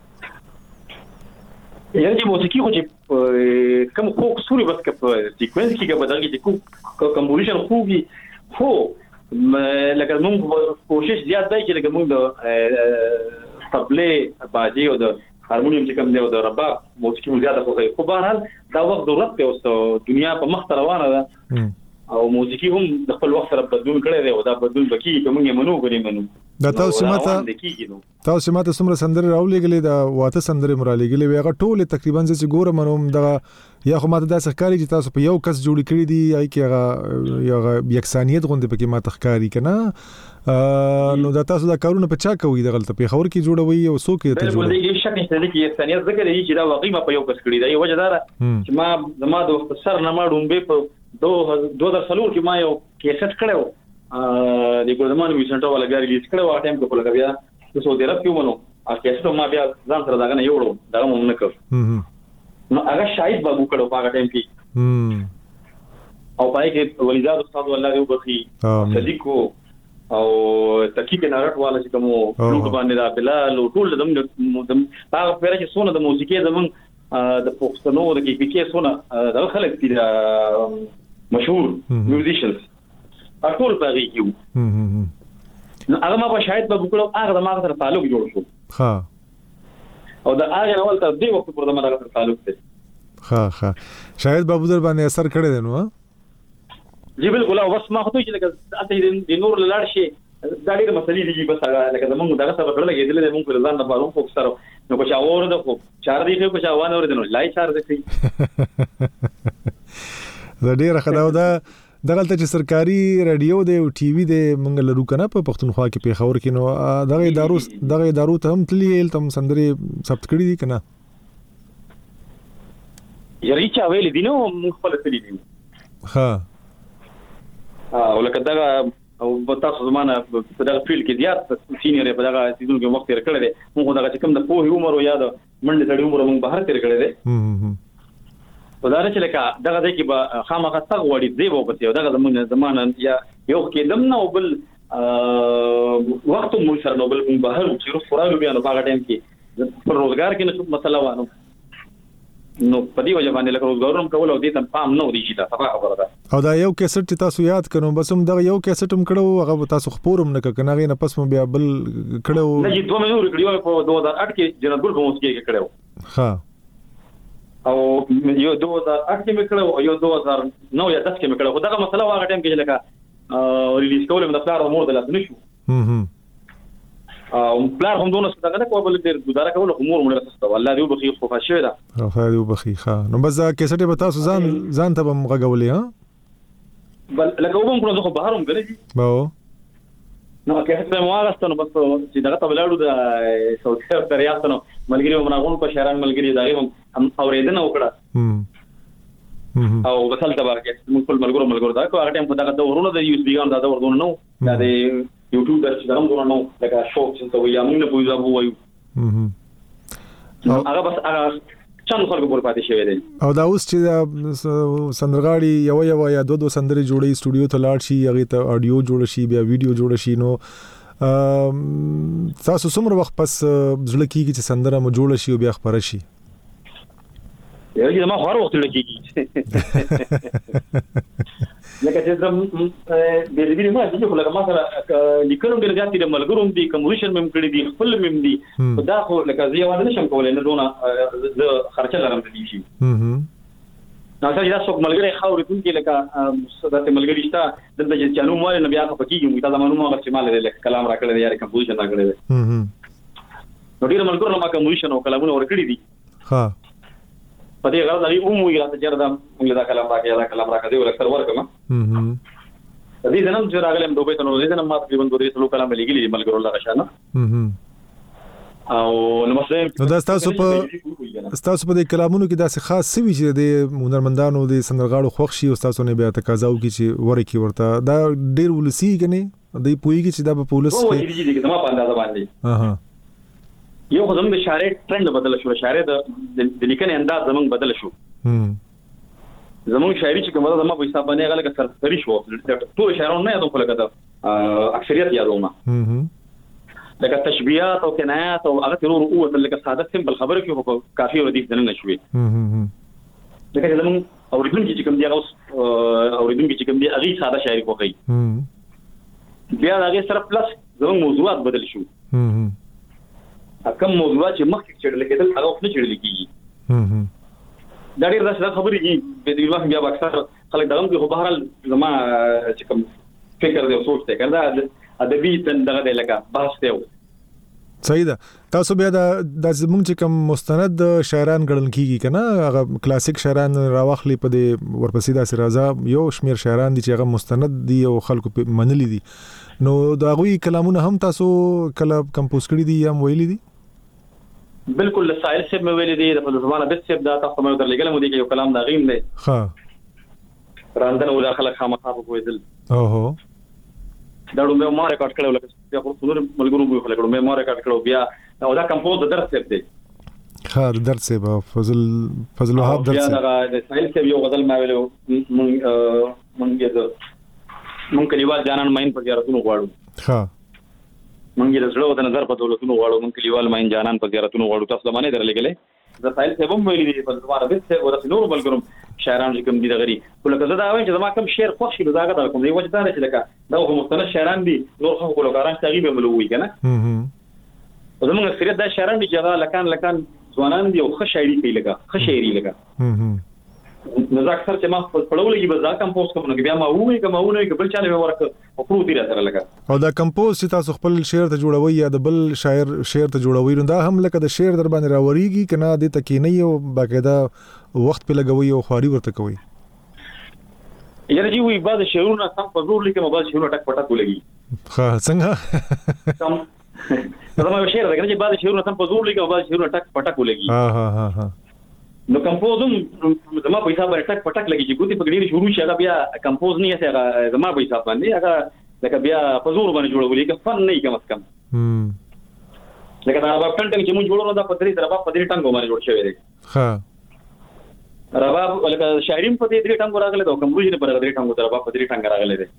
یعنی موسیقي خو چې کوم خو سوري بس کپ سیکوینس کې به دغه چې کمپوزیشن خوږي خو لکه موږ کوشش زیات دی چې لکه موږ د طبلې باجي او د هارمونیم چې کوم دی او د رباب موسیقي زیاته خوږي خو بهرحال دا وخت ضرورت دی او دنیا په مخ روانه ده او موسیقي هم د خپل وخت سره بدلون کړی دی او دا بدلون بکی کوم یې منو غوړي منو
دا تاسو ماته څومره سندره راولېګلې دا واته سندره مرالېګلې ویغه ټوله تقریبا چې ګوره منوم دا یا خو ماته د سرکاري چې تاسو په یو کس جوړ کړی دی یا کې هغه یکسانیت غونډه پکې ماته ښکاری کنه نو دا تاسو دا کارونه په چا کوي د غلطه په خبر کې جوړوي او څوک یې ته
جوړوي یو شک نشته چې یکسانیت ذکر دی چې دا واقعي ما په یو کس کړی دی یو وجه دا چې ما د وخت سر نه ما ډومبه په 2003 کې ما یو کیسټ کړو د ګورمان ویسنټو ولا غاری لیست کړو هغه ټایم کې په لګیا د سعودي عرب کې ونو ا کیسټ ما بیا ځان سره داغه نه یوړو دا مونږ نه کړ نو هغه شاهد بابو کړو په هغه ټایم کې او پای کې ولیداد استاد الله دې وبخي صدیقو او تحقیق نارټ والا چې کوم فلوټ باندې دا بلال ټول دم هغه پیره چې سونه د موسیقي زمون د پښتنو د کې پکې سونه د خلک دي مشهور میوزیشنز ټول پاږي کیو نو هغه ما په شاهد په وکړو هغه ما سره تعلق جوړ شو
ها
او دا هغه اول ته دی وخت پر د ما سره تعلق دی
ها شاهد بابو در باندې اثر کړی دی نو
جی بالکل او بس ما خو ته چې لکه د نور لاړ شي دا ډېر مسلې دي بس هغه لکه زمونږ دغه سره کړل کېدل د مونږ ځان نه بارو فوکس سره نو کو چا اور د خو 4 دی خو چا وانه ور دي نو لای 4 دی
دا ډېر خداو دا دغلته چې سرکاري رادیو دی او ټي وي دی مونږ لرو کنه په پښتونخوا کې په خبر کې نو دغه ادارو ته هم تللی تم سندري ثبت کړی دي کنه
یری چا ویل دي نو مونږ خپل تللی دي
ها
ولکه دا او تاسو زمانه په دغه فیلډ کې زیات سینیئر په دغه سیزون کې وخت تیر کړی دی موږ دغه چې کوم د پوهې عمر او یاد منډه تړي عمر موږ بهر تیر کړی دی په دا چې لکه دغه د کې به خامخا تغ وړي دی وو په دغه زمانه یا یو کې دم نو بل وخت مو سره نو بل بهر چې فرالو بیا نو هغه ټایم کې پر روزګار کې نو مسله وانه نو په دې وجه باندې لکه روزګارونه کول او دې ته پام نه ودی چې دا صفه خبره ده
او دا یو کیسټ چې تاسو یاد کړو بس هم دا یو کیسټ هم کړو هغه تاسو خبرم نه کنه غي نه پس مو بیا بل کړو
نه چې 2 مهینو کړیو په 2008 کې جناب ګل په موسیقي کې کړو
ها
او یو 2008 کې کړو او یو 2009 یا 10 کې کړو دا مسله واغه ټایم کې لکه ریلیز کول د پلار مور د لاس نشو او پلار هم دونه څه دا کوه بل ډیر گزاره کول خو مور مړه تاسو الله دې وبخي خو فاشه ده
او خیر وبخي ها نو بس کیسټ به تاسو ځان ته مغغولې ها
بل لکه وبم کړو خو بهروم غلې
باو
نو کیسټ مو واغستنو بس چې دغه تبلاړو د سعودي عرب دریاستنو ملګری ومنغون په شهران ملګری دغه هم اوریدنه وکړه او بسل تبار کې موږ خپل ملګرو دا کو هغه ټیم په دغه دورونو د یو اس بي ګان دا ورونه نو دا د یوټیوب درته درم دونه لکه شوق چې ته یا موږ نه پوهیږو وایو هغه بس هغه چن خلکو پر پاتې شوی دی
او دا اوس چې سندرغاړي یو یا دو سندري جوړي سټوډیو ته لاړ شي هغه ته اډیو جوړ شي بیا ویډیو جوړ شي نو تاسو څومره وخت پس ځل کېږي چې سندره مو جوړ شي او بیا خبره شي
یوه ما هر وخت لکېږي لکه چې زم د دې ما چې خو لکه ما سره لیکلم ډېر زیات دي ملګروم دي کمپوزیشن مم کړی دي خپل مم دي دا خو لکه زه یوازې نشم کولای نه دونه زه خرچه لرم د دې شي نو چې دا څوک ملګری خاورې کوم کې لکه داسې ملګری شته دلته چې چالو مو نه بیا په کېږي دا زمونږ ما چې مال لري کلام را کړی یا کمپوزیشن را کړی نو ډېر ملګرو ما کمپوزیشن او کلامونه ور کړی دي ها په دې غرض لري عمومي راته چیرته موږ دا کلام راکې دا کلام راکې ولر سر ورکما دې جنم چې راغلم دوبه ته نو دې جنم ما تقریبا 200 کلام لګیلي ملګرو الله غشانه او نو مثلا
نو دا تاسو په تاسو په دې کلامونو کې داسې خاص سوي چې د هنرمندانو د سندرغاړو خوښ شي او تاسو نه بیا تقاضاو کې چې ورکی ورته دا ډیر ولسی کني د پویږي چې دا په پولیس
کې دي چې ما په اندازه باندې یو خدام د شاعر ټرند بدل شو، شاعر د لیکنې انداز زمونږ بدل شو. زمونږ شاعري چې کومه زموږ په حساب باندې غلګه سرسری شو، ټول شاعرانو نه یادو په لګه اکثریت یادومه لکه تشبیهات او کنایات او هغه ترور او لکه ساده سمبل خبره کې هو کافي ردیف نه شوي. لکه زمونږ اوریدونکو چې کوم دی هغه ساده شاعري کوي، بیا هغه سره پلس زمونږ موضوعات بدل شو. کوم موضوعات چې مخکې چړل کېدل هغه نه چړل کېږي. دا ډېر داسې خبرې دي په دې وخت بیا اکثر خلک دغه په بهرال زما چې کوم فکر دی او سوچ دی کنه ادبي دغه دی لکه بحث دی.
صحیح ده. تاسو بیا د زمونږ چې کوم مستند شاعران ګڼل کیږي کنه هغه کلاسیک شاعران راوخلي په دې ورپسې داسې راځه یو شمیر شاعران دي چې هغه مستند دي او خلکو منلي دي، نو دا غوي کلامونه هم تاسو کله کمپوز کړی دي یا ویلي دي؟
بالکل سائل سے میں ویلی دی د زمانه بس سے دا تاسو مې درلګل مو دي یو کلام دا غیم دی
ها
راندن ولا خلک خامخا په کویدل
اوهو
دا ډو مې ما ریکارډ کړو لکه خو څلور ملګرو په خلک مې ما ریکارډ کړو بیا او دا کمپوز د درس دی
ها د درس به فضل وهاب درس
بیا دا سائل سے یو غزل ما ویلو مونږ کلیوال جانان ماین په زیارتونو غواړو
ها
مونږ د زړه د نظر په دولتونو غواړو مونږ کلیوال ماین جانان په زیارتونو غواړو تاسو لمانه درلګلې د سایل څه هم ویلي دي په زماره به څه ورته نور بلګرم شاعران چې کوم دي دغري کله زه دا وایم چې زما کوم شعر خوښ شي داګه دا کوم دی وجه دا چې لکه دا هم مستند شاعران دي نور خو کولګاران تغیب ملوي کنه زموږ اکثریت دا شاعران دي چې هغه لکان ځوانان دي او ښه شاعري کوي لکه ښه شاعري لکه نو ځکه اکثر چې ما پړولې به ځا کمپوز کوم نو بیا ما وې کومونه بل چاله ورکه او پرو دي راځره لکه او
دا کمپوز چې تاسو خپل شعر ته جوړوي یا د بل شاعر شعر ته جوړوي نو دا هم لکه د شعر در باندې راوريږي کنه د تکینې او باقاعده وخت په لګوي او خواري ورته کوي
یاره جی وی بعض شعرونه سم په زور لیکم بعض شعرونه ټک پټک ولګي
ها څنګه
دا ما شعر دا چې بعض شعرونه سم په زور لیکم بعض شعرونه ټک پټک ولګي
ها
نو کمپوزم زما په حساب باندې ټک پټک لګي چې ګوتې په ګډیر شروع شي هغه بیا کمپوز نه یې هغه زما په حساب باندې هغه لکه بیا په زور باندې جوړولې که فن نه کم از کم لکه دا رباب ټنګ چې موږ جوړولو دا په درې رباب په درې ټنګ باندې جوړ شوی دی
ها
رباب لکه شاعرین په درې ټنګ راغله دا کمپوز نه په درې ټنګ رباب په درې ټنګ راغله دی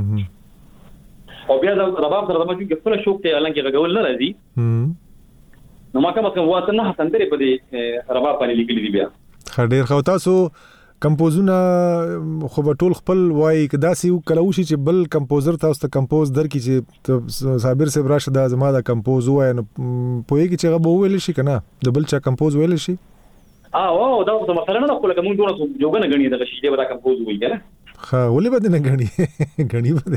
او بیا دا رباب سره زما چې خپل شوق ته اعلان کې غول نه راځي نو ما کوم واته نه سندري په دې رباب باندې لیکلي دي بیا
خډیر خو تاسو کمپوزونه خو به ټول خپل وای کدا سی کلوشي چې بل کمپوزر تاسو ته کمپوز درکې چې صابر صاحب راشد زما دا کمپوز وای نو پوهیږي چې هغه ویل شي کنه د بل چا کمپوز ویل شي
او دا مثلا نه خپل کوم جوړه جوګنه غنی دا شي چې دا کمپوز وای کنه
ها ولې بده نه غنی بده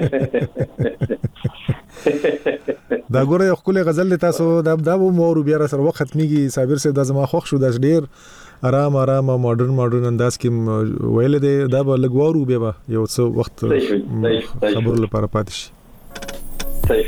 دا ګوره یو خپل غزل تاسو دا مور بیا سره وخت ختميږي صابر صاحب د زما خوښ شو د ډیر آرام ماډرن انداز کې ویل دی دا به لګوارو بیا یو څه وخت خبرو لپاره پاتې شي
صحیح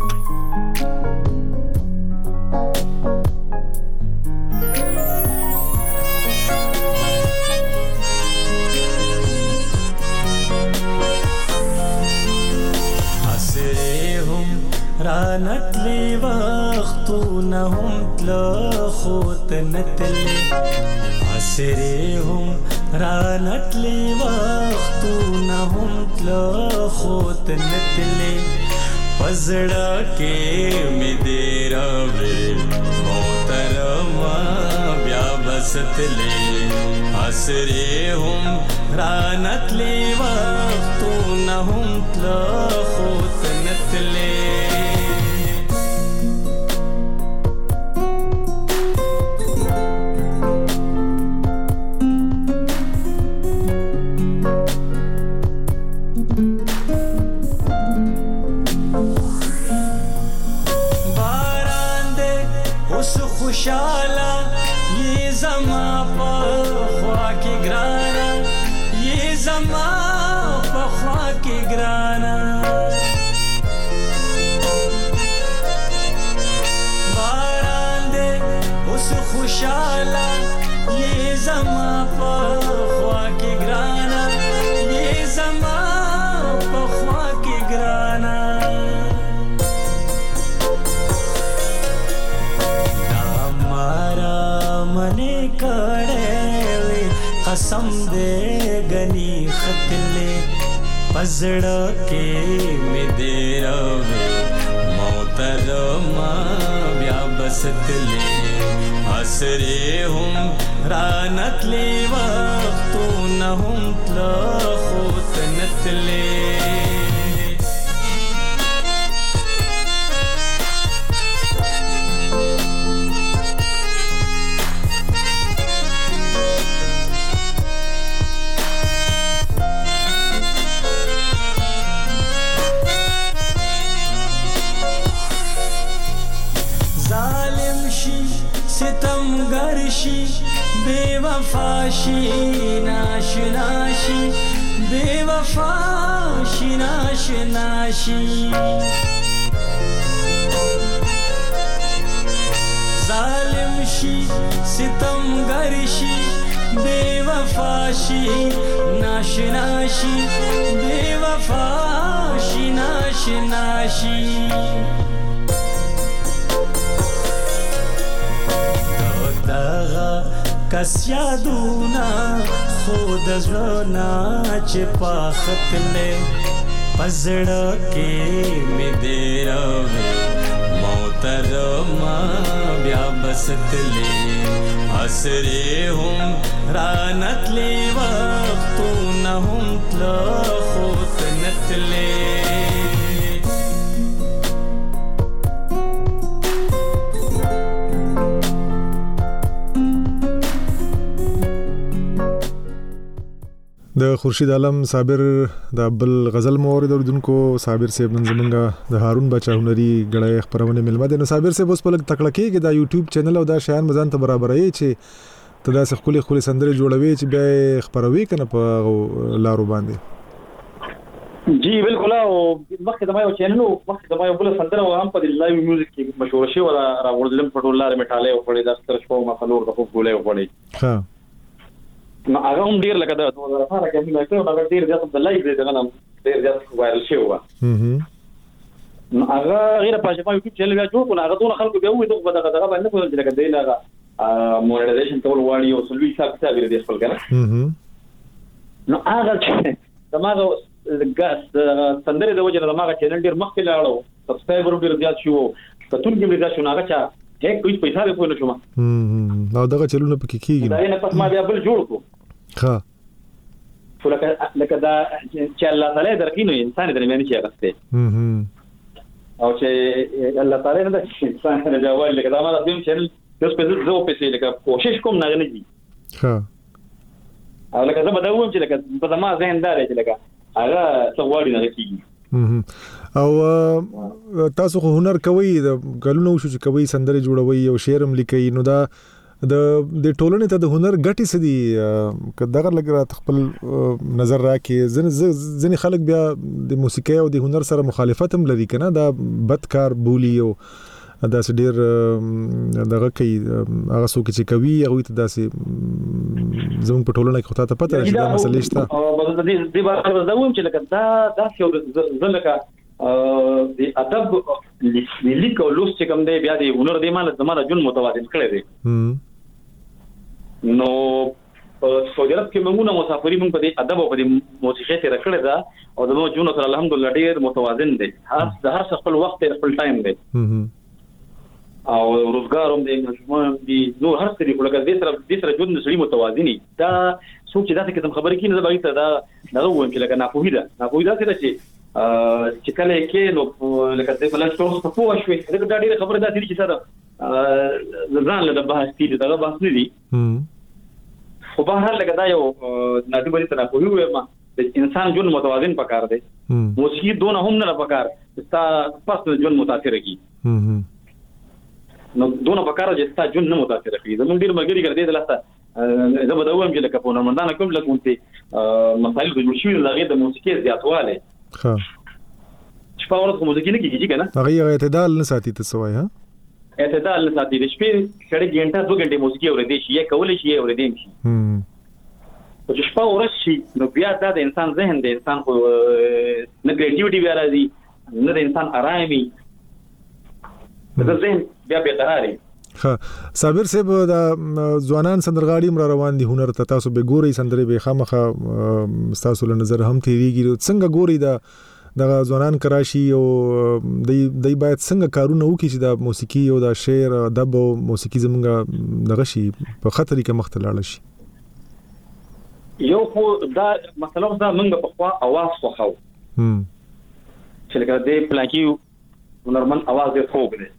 رانتلی وختونه هم تلخوت نتلی عصری هم رانتلی وختونه هم تلخوت نتلی پزړه کې می دیرا وی محترما بیا بستلی عصری هم رانتلی وختونه هم تلخوت نتلی خوشالا یہ زما په خوا کې ګرانا یہ زما په خوا کې ګرانا باران دې اوس خوشالا قسم دے گنی خطلے پزڑا کے میں دے روے محترمہ بیا بستلے حسرے ہم رانتلے وقتو نہم تلخوت نتلے ستمگرشی بے وفاشی ناشناشی بے وفاشی ناشناشی ظالم شی ستمگرشی بے وفاشی ناشناشی بے وفاشی ناشناشی کس یادونا خود زړه چې پاختلې پزړه کې مې دې راوې محترمه بیا بستلې حسرې هم رانتلې وختونه هم تله خو ته نتلې
د خورشید عالم صابر د بل غزل مورد اوردونکو صابر صاحب نن زمونږه د هارون بچا هنري غړې خبرونه ملمه د صابر صاحب اوس په لګ تکړه کېږي د یوټیوب چینل او دا شیان مزان ته برابرې چې ته داسې خولي سندرې جوړوي چې بیا خبروي کنه په لارو باندې
جی بالکل او مخکې د ما یو چینل او مخکې د ما یو بل سندره هم په لایو میوزیک کې مشهور شي ولا راوړل په ټول لار میټاله او په داس تر شپو ما فلور د خو ګولې وړي
ها
نو هغه هم ډیر لکه د 2018 کې موږ ته هغه ډیر زیات د لایو دې غنم ډیر زیات وایرل شو نو هغه غیر په ژبه یوټیوب چینل بیا جوړ کړو هغه ټول خلکو بیا وې دغه دغه باندې په لږه کې دی هغه مونیټایزیشن ټول واړی او سلوي حساب لري د خپل کنه نو هغه چې دماغه سندره د وجه دماغه چینل ډیر مخکې لاړو سبسکرایبر ډیر زیات شو کتون کې زیات شو هغه چا هیڅ کوئی پیسې به پوه نه شوم
نو دغه چلونه پکې کیږي
دا نه پس ما بیا بل جوړ کو
ها
لکه دا چې الله تعالی درکینو انسان درمیاني چې غسته او چې الله تعالی نه د انسان نه جواب لکه دا ما د دې چینل اوس په زو په لکه کوشش کوم نه نه دي
ها
او لکه زه به دا ووم چې لکه په ما ذهن دار چې لکه هغه څو وړي نه کیږي
او تاسو خو هنر کوي د غلونو شو چې کوي سندره جوړوي او شعرم لیکي نو دا د ټولنې ته د هنر ګټي سدي کداغه لګرات خپل نظر راکې ځنې خلک بیا د موسیقي او د هنر سره مخالفت هم لري کنه دا بدکار بولی او دا ډیر دغه کوي هغه څوک چې کوي هغه ته داسې زموږ په ټولنه کې خو ته پته راځي دا مسلې شته
او د دې بار دا ووم چې لکه دا یو ځلکه د ادب لیک او لوست چې کوم دی بیا د هنر دی مال زماره جون متوازن کړی دی نو سعودي عرب کې موږ مسافرین موږ په دې ادب او په دې موسیقي ته راکړه دا او د جون سره الحمدلله ډیر متوازن دی هر خپل وخت خپل ټایم دی او روزګار هم د مجموعه دي نور هر څه دی لکه دې سره جون سړي متوازني دا څوک چې دا څه خبرې کینې دا به ته دا ووم چې لکه ناپوهیده چې کله کې نو لکه د بل څه په پوه شوي دا ډیره خبره ده چې سره ځان له بحث کې دا بحث نه دي خو به هر لکه دا یو نادي بری ته ناپوهي وي ما د انسان جون متوازن پکار دی موسیقي دونه هم نه پکار ستا پس جون متاثر کی نو دونه پکار چې ستا جون نه متاثر کی زموږ ډیر مګری کړی د لاسته زه به دا وایم چې لکه په رمضان کوم لکه مسایل د جوړ شوي لغې د موسیقي زیاتواله
ها
شپه ورځ موسیقي نه کیږي کنه
هغه اعتدال نه ساتي ته سوای ها
اعتدال نه ساتي د شپې کړي ګنټه 2 غنټه موسیقي اورېدې شي یا کولې شي اورېدې شي او چې شپه ورځ شي نو بیا د انسان ذهن د انسان کو نه کریټیویټي بیا راځي نه د انسان آرامي د ذهن بیا به قراري
ها صابر صاحب دا ځوانان سندرغاړي مر روان دي هنر ته تاسو به ګوري سندري به خامخه تاسو له نظر هم تیریږي څنګه ګوري دا ځوانان کراشي او دای باید څنګه کارونه وکړي چې دا موسیقي او دا شعر ادب او موسیقي زمونږ دغه شي په خطرې کې مختلاله شي
یو خو دا مثلا دا موږ په خوا आवाज خوخاو چې لکه دې پلاکی نورمال आवाज یې خوږ دی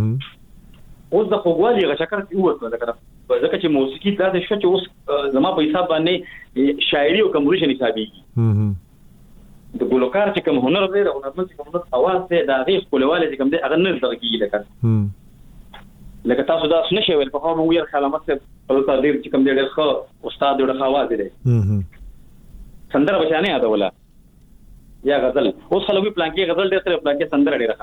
اوس د خوږوالي غشکر تی وته دا ځکه چې موسیقي دا د شته چې اوس زما په حساب باندې شاعري او کمپوزیشن حسابيږي د ګلوکار چې کوم هنر دی او نورمال چې کوم आवाज دی دا غي خپلواله چې کوم دی هغه نه درګي لکه تاسو دا نشئ ویل په هغه ویل خلامت په تقدیر چې کوم دی ډېر ښه استاد دی ډېر आवाज دی سندره بچانه یاد ولا یا غزل اوس خلوی پلانکی غزل ډېر سره پلانکی سندره ډېر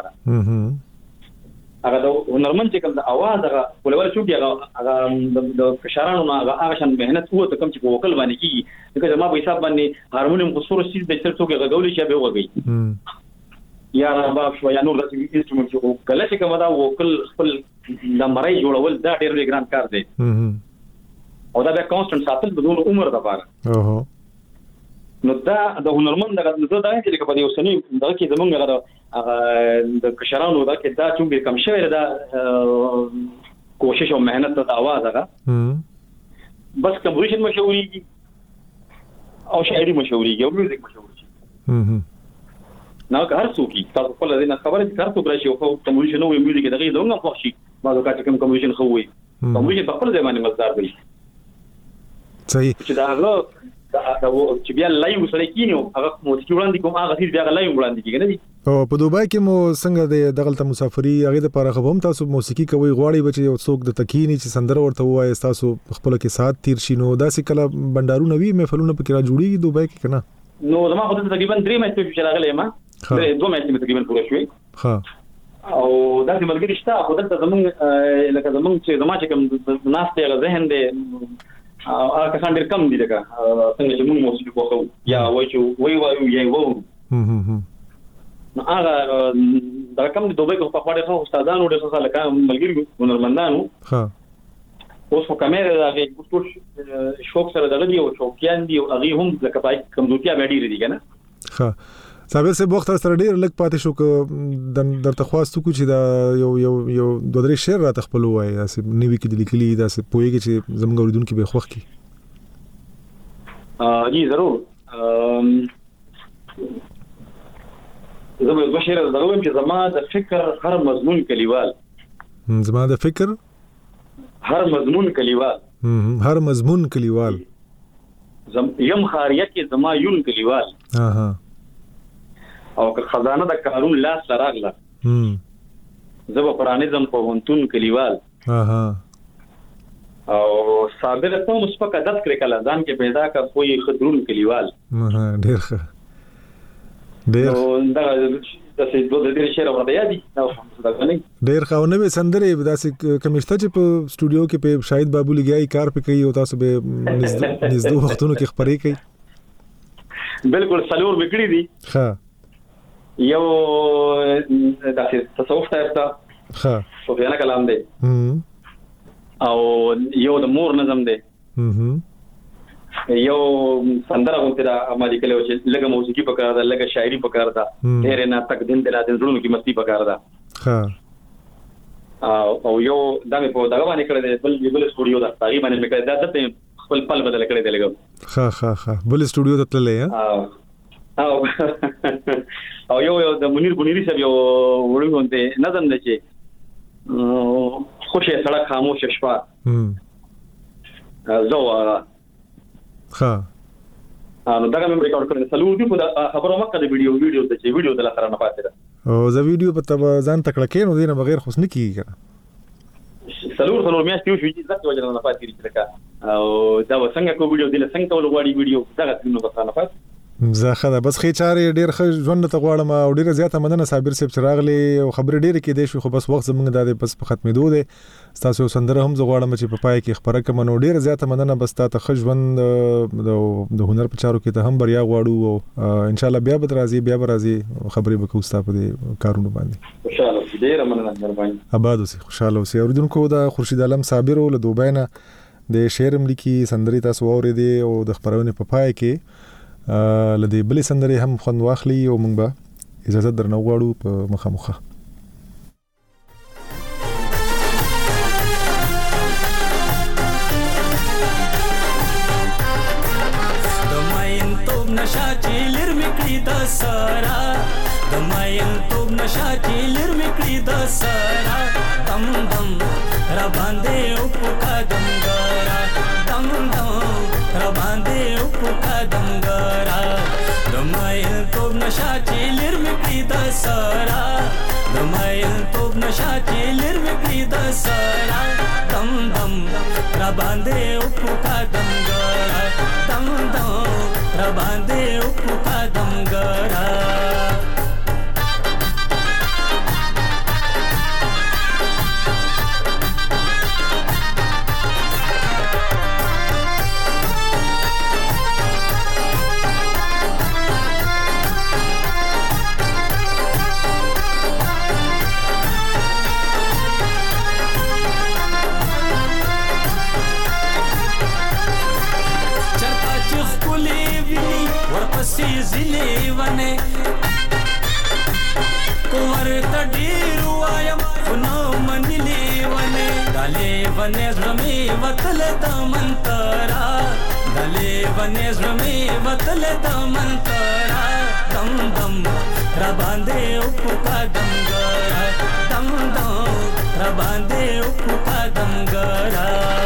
ښه هغه د هنرمند چې کوم د आवाज هغه ولول شو هغه د کشرانو هغه شان مهنت وته کوم چې په وکل باندې کیږي دغه زما په حساب باندې هارمونیم خصوص سیس د چر څوک غوړي شي به وږي یا رباب شو یا نور د انسټرومنټ شو کله چې کوم دا وکل خپل د مړی جوړول دا ډېر ګران کار دی او دا به کانستنټ ساتل بدون عمر د پاره نو دا د هنرمند دغه دا چې لکه په یو سنی دا کې زمونږ د کشرانو دا کې دا چې کم شوی دا کوشش او مهنت د आवाज هغه بس کمپوزیشن مشهوري او شاعري مشهوري او میوزیک مشهوري نو که هر څوک تاسو په لاره نه خبره هر څوک راشي او کمپوزیشن او میوزیک دغه دوه خوښ شي ما دا کوم کمپوزیشن خو وي کمپوزیشن په خپل ځای باندې مزدار دی
صحیح
چې دا هغه چې بیا لایو سره کینو هغه موسیقي وړاندې کوم هغه هیڅ بیا لایو وړاندې کیږي نه دي
او په دوبای کې مو څنګه د دغلت مسافری هغه د لپاره خو هم تاسو موسیقي کوي غواړي بچي او څوک د تکینی چې سندره ورته وایي تاسو خپل کې سات تیر شینو داسې کله بندارونه وی محفلونه پکې را جوړیږي دوبای کې کنه
نو زما خو تقریبا 3 میاشتې چې راغلی ما 2 میاشتې تقریبا پوره شوې ها او دا د ملګری شته خو دلته زمونږ لکه زمونږ چې زما چې کوم ناس ته ذهن دی هغه کسان ډېر کم دي لکه څنګه چې موږ موسیقي کوو یا وایو چې وایو یا وایو نو هغه دا کم د دوبۍ په خوا ډېر استادانو ډېر څه لکه ملګري هنرمندانو ها اوس په کیمرا هغه کوم شوق سره دغه دی او شوقیان دي او هغه هم لکه پای کمزورتیا باندې دي کنه
ها صابر سے وخت سره ډیر لګ پاتې شو ک درته خواستو کو چې دا یو دوه درې شعر را تخپل وای اسه نیوي کې د لیکلي دا سه پويږي چې زموږ اوریدونکو به خوښ کی
جی ضرور زما د شعر دغه چې زما د فکر هر مضمون کلیوال
زما د فکر
هر مضمون کلیوال
هر مضمون کلیوال
یم خاریه کې زما یون کلیوال
ها
او که خزانه د کارون لاس راغله زبا پرانیزم په هونتون کلیوال او صابر ته مسپک عادت کړ کله ځان کې پیدا کا کوئی خدرون کلیوال
ډیر ښه ډیر
دا د دې شعر ورته یادي دا غني
ډیر خاونه به سندره داسې کمشته چې په سټوډیو کې په شاهد بابو لګیای کار په کوي او تاسو به نږدې وختونو کې خبرې کوي
بالکل سلور وکړي دي
ها
یو داسې تصوف ټایپ تا
ها
صوفیانه کلام دی او یو د مور نظم دی یو سندره غوته د امالي کله چې لګه موسیقي پکاره ده لګه شاعري پکاره ده ډېر نه تک دین د زړونو کې مستی پکاره ده
ها
او یو دمه په دغه باندې کړی دی بل سټوډیو ده تقریبا باندې کړی دا ته خپل پل بدل کړی دی لګه
ها بل سټوډیو ته تللې
او یو د منیر بنيري صاحب یو وړوندې نظم دی چې خوشي سړک خاموش شپه زو
ها
نو دا کوم ریکارډ کړل سلو دی په خبرو مکه د ویډیو ته چې ویډیو د لخر نه پاتې
او زه ویډیو په تبا ځان تکړه کین او دینه بغیر خوښ نه کیږي
سلور میاشتې وشو چې ځکه وجه نه پاتې کیږي او دا وسنګ کو ویډیو دله څنګه ول غواړي ویډیو دا نو په نه پاتې
زه خدا بس خې چارې ډېر ښه ژوند ته غواړم او ډېر زیاته مننه صابر صاحب چې راغلی او خبرې ډېرې کې دی شو خو بس وخت زمونږ د بس په ختمېدو دی تاسو سندره هم زه غواړم چې په پای کې خبره کوم نو ډېر زیاته مننه بس تاسو ښه ژوند د هنر په چارو کې ته هم بریا غواړو او ان شاء الله بیا به راځي خبرې وکړو تاسو په کارونو باندې
ان شاء الله ډیر مننه مهرباني.
آباد اوسې، خوشاله اوسې. اوریدونکو دا خورشید عالم صابر له دوبۍ نه د شعر ملکی سندري تاسو اورېدې او د خبرونه په پای کې لدی بلې سندري هم خوند واخلي او موږ به اجازه درنه غواړو په مخامخه.
نشاچیلر میکړی د سارا د مایل توب نشاچیلر میکړی د سارا دم دم را باندې او قدم ګرا دم دم را باندې او قدم ګرا د مایل توب نشاچیلر میکړی د سارا د مایل توب نشاچیلر میکړی د سارا دم دم را باندې او قدم ګرا دم دم را باندې او قدم ګرا ورپسې زلې ونه کوور تډیر وایم نو منلې ونه دلې ونه زمې وتل د منترا دلې ونه زمې وتل د منترا دم دم را باندې او قدم ګرا دم دم را باندې او قدم ګرا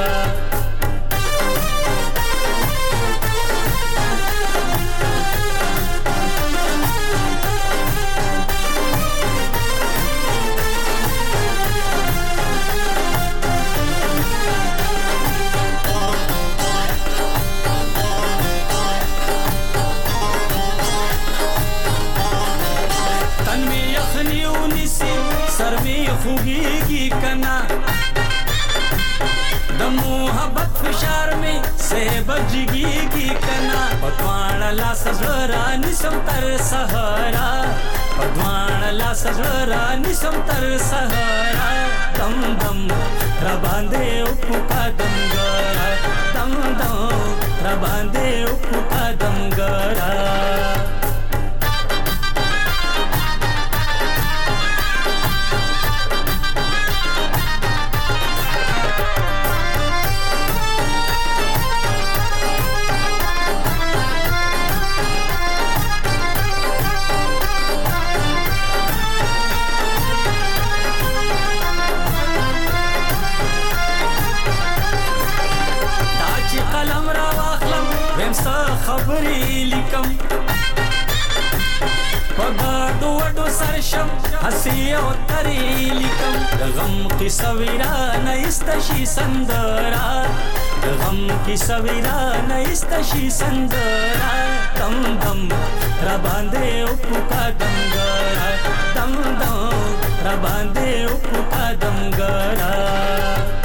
خوږیږي کنا د محبت فشار می سے بجگیږي کنا پدوان لا سزرا نسم تر سهارا پدوان لا سزرا نسم تر سهارا دم دم را باندې او قدم ګرا دم دم را باندې او قدم ګرا خبرې لیکم پګاډو وډو سرشم هسي او ترې لیکم د غم قصه ویرانه استشي سندرا د غم قصه ویرانه استشي سندرا دم دم را باندې او قدم ګرا دم دم را باندې او قدم ګرا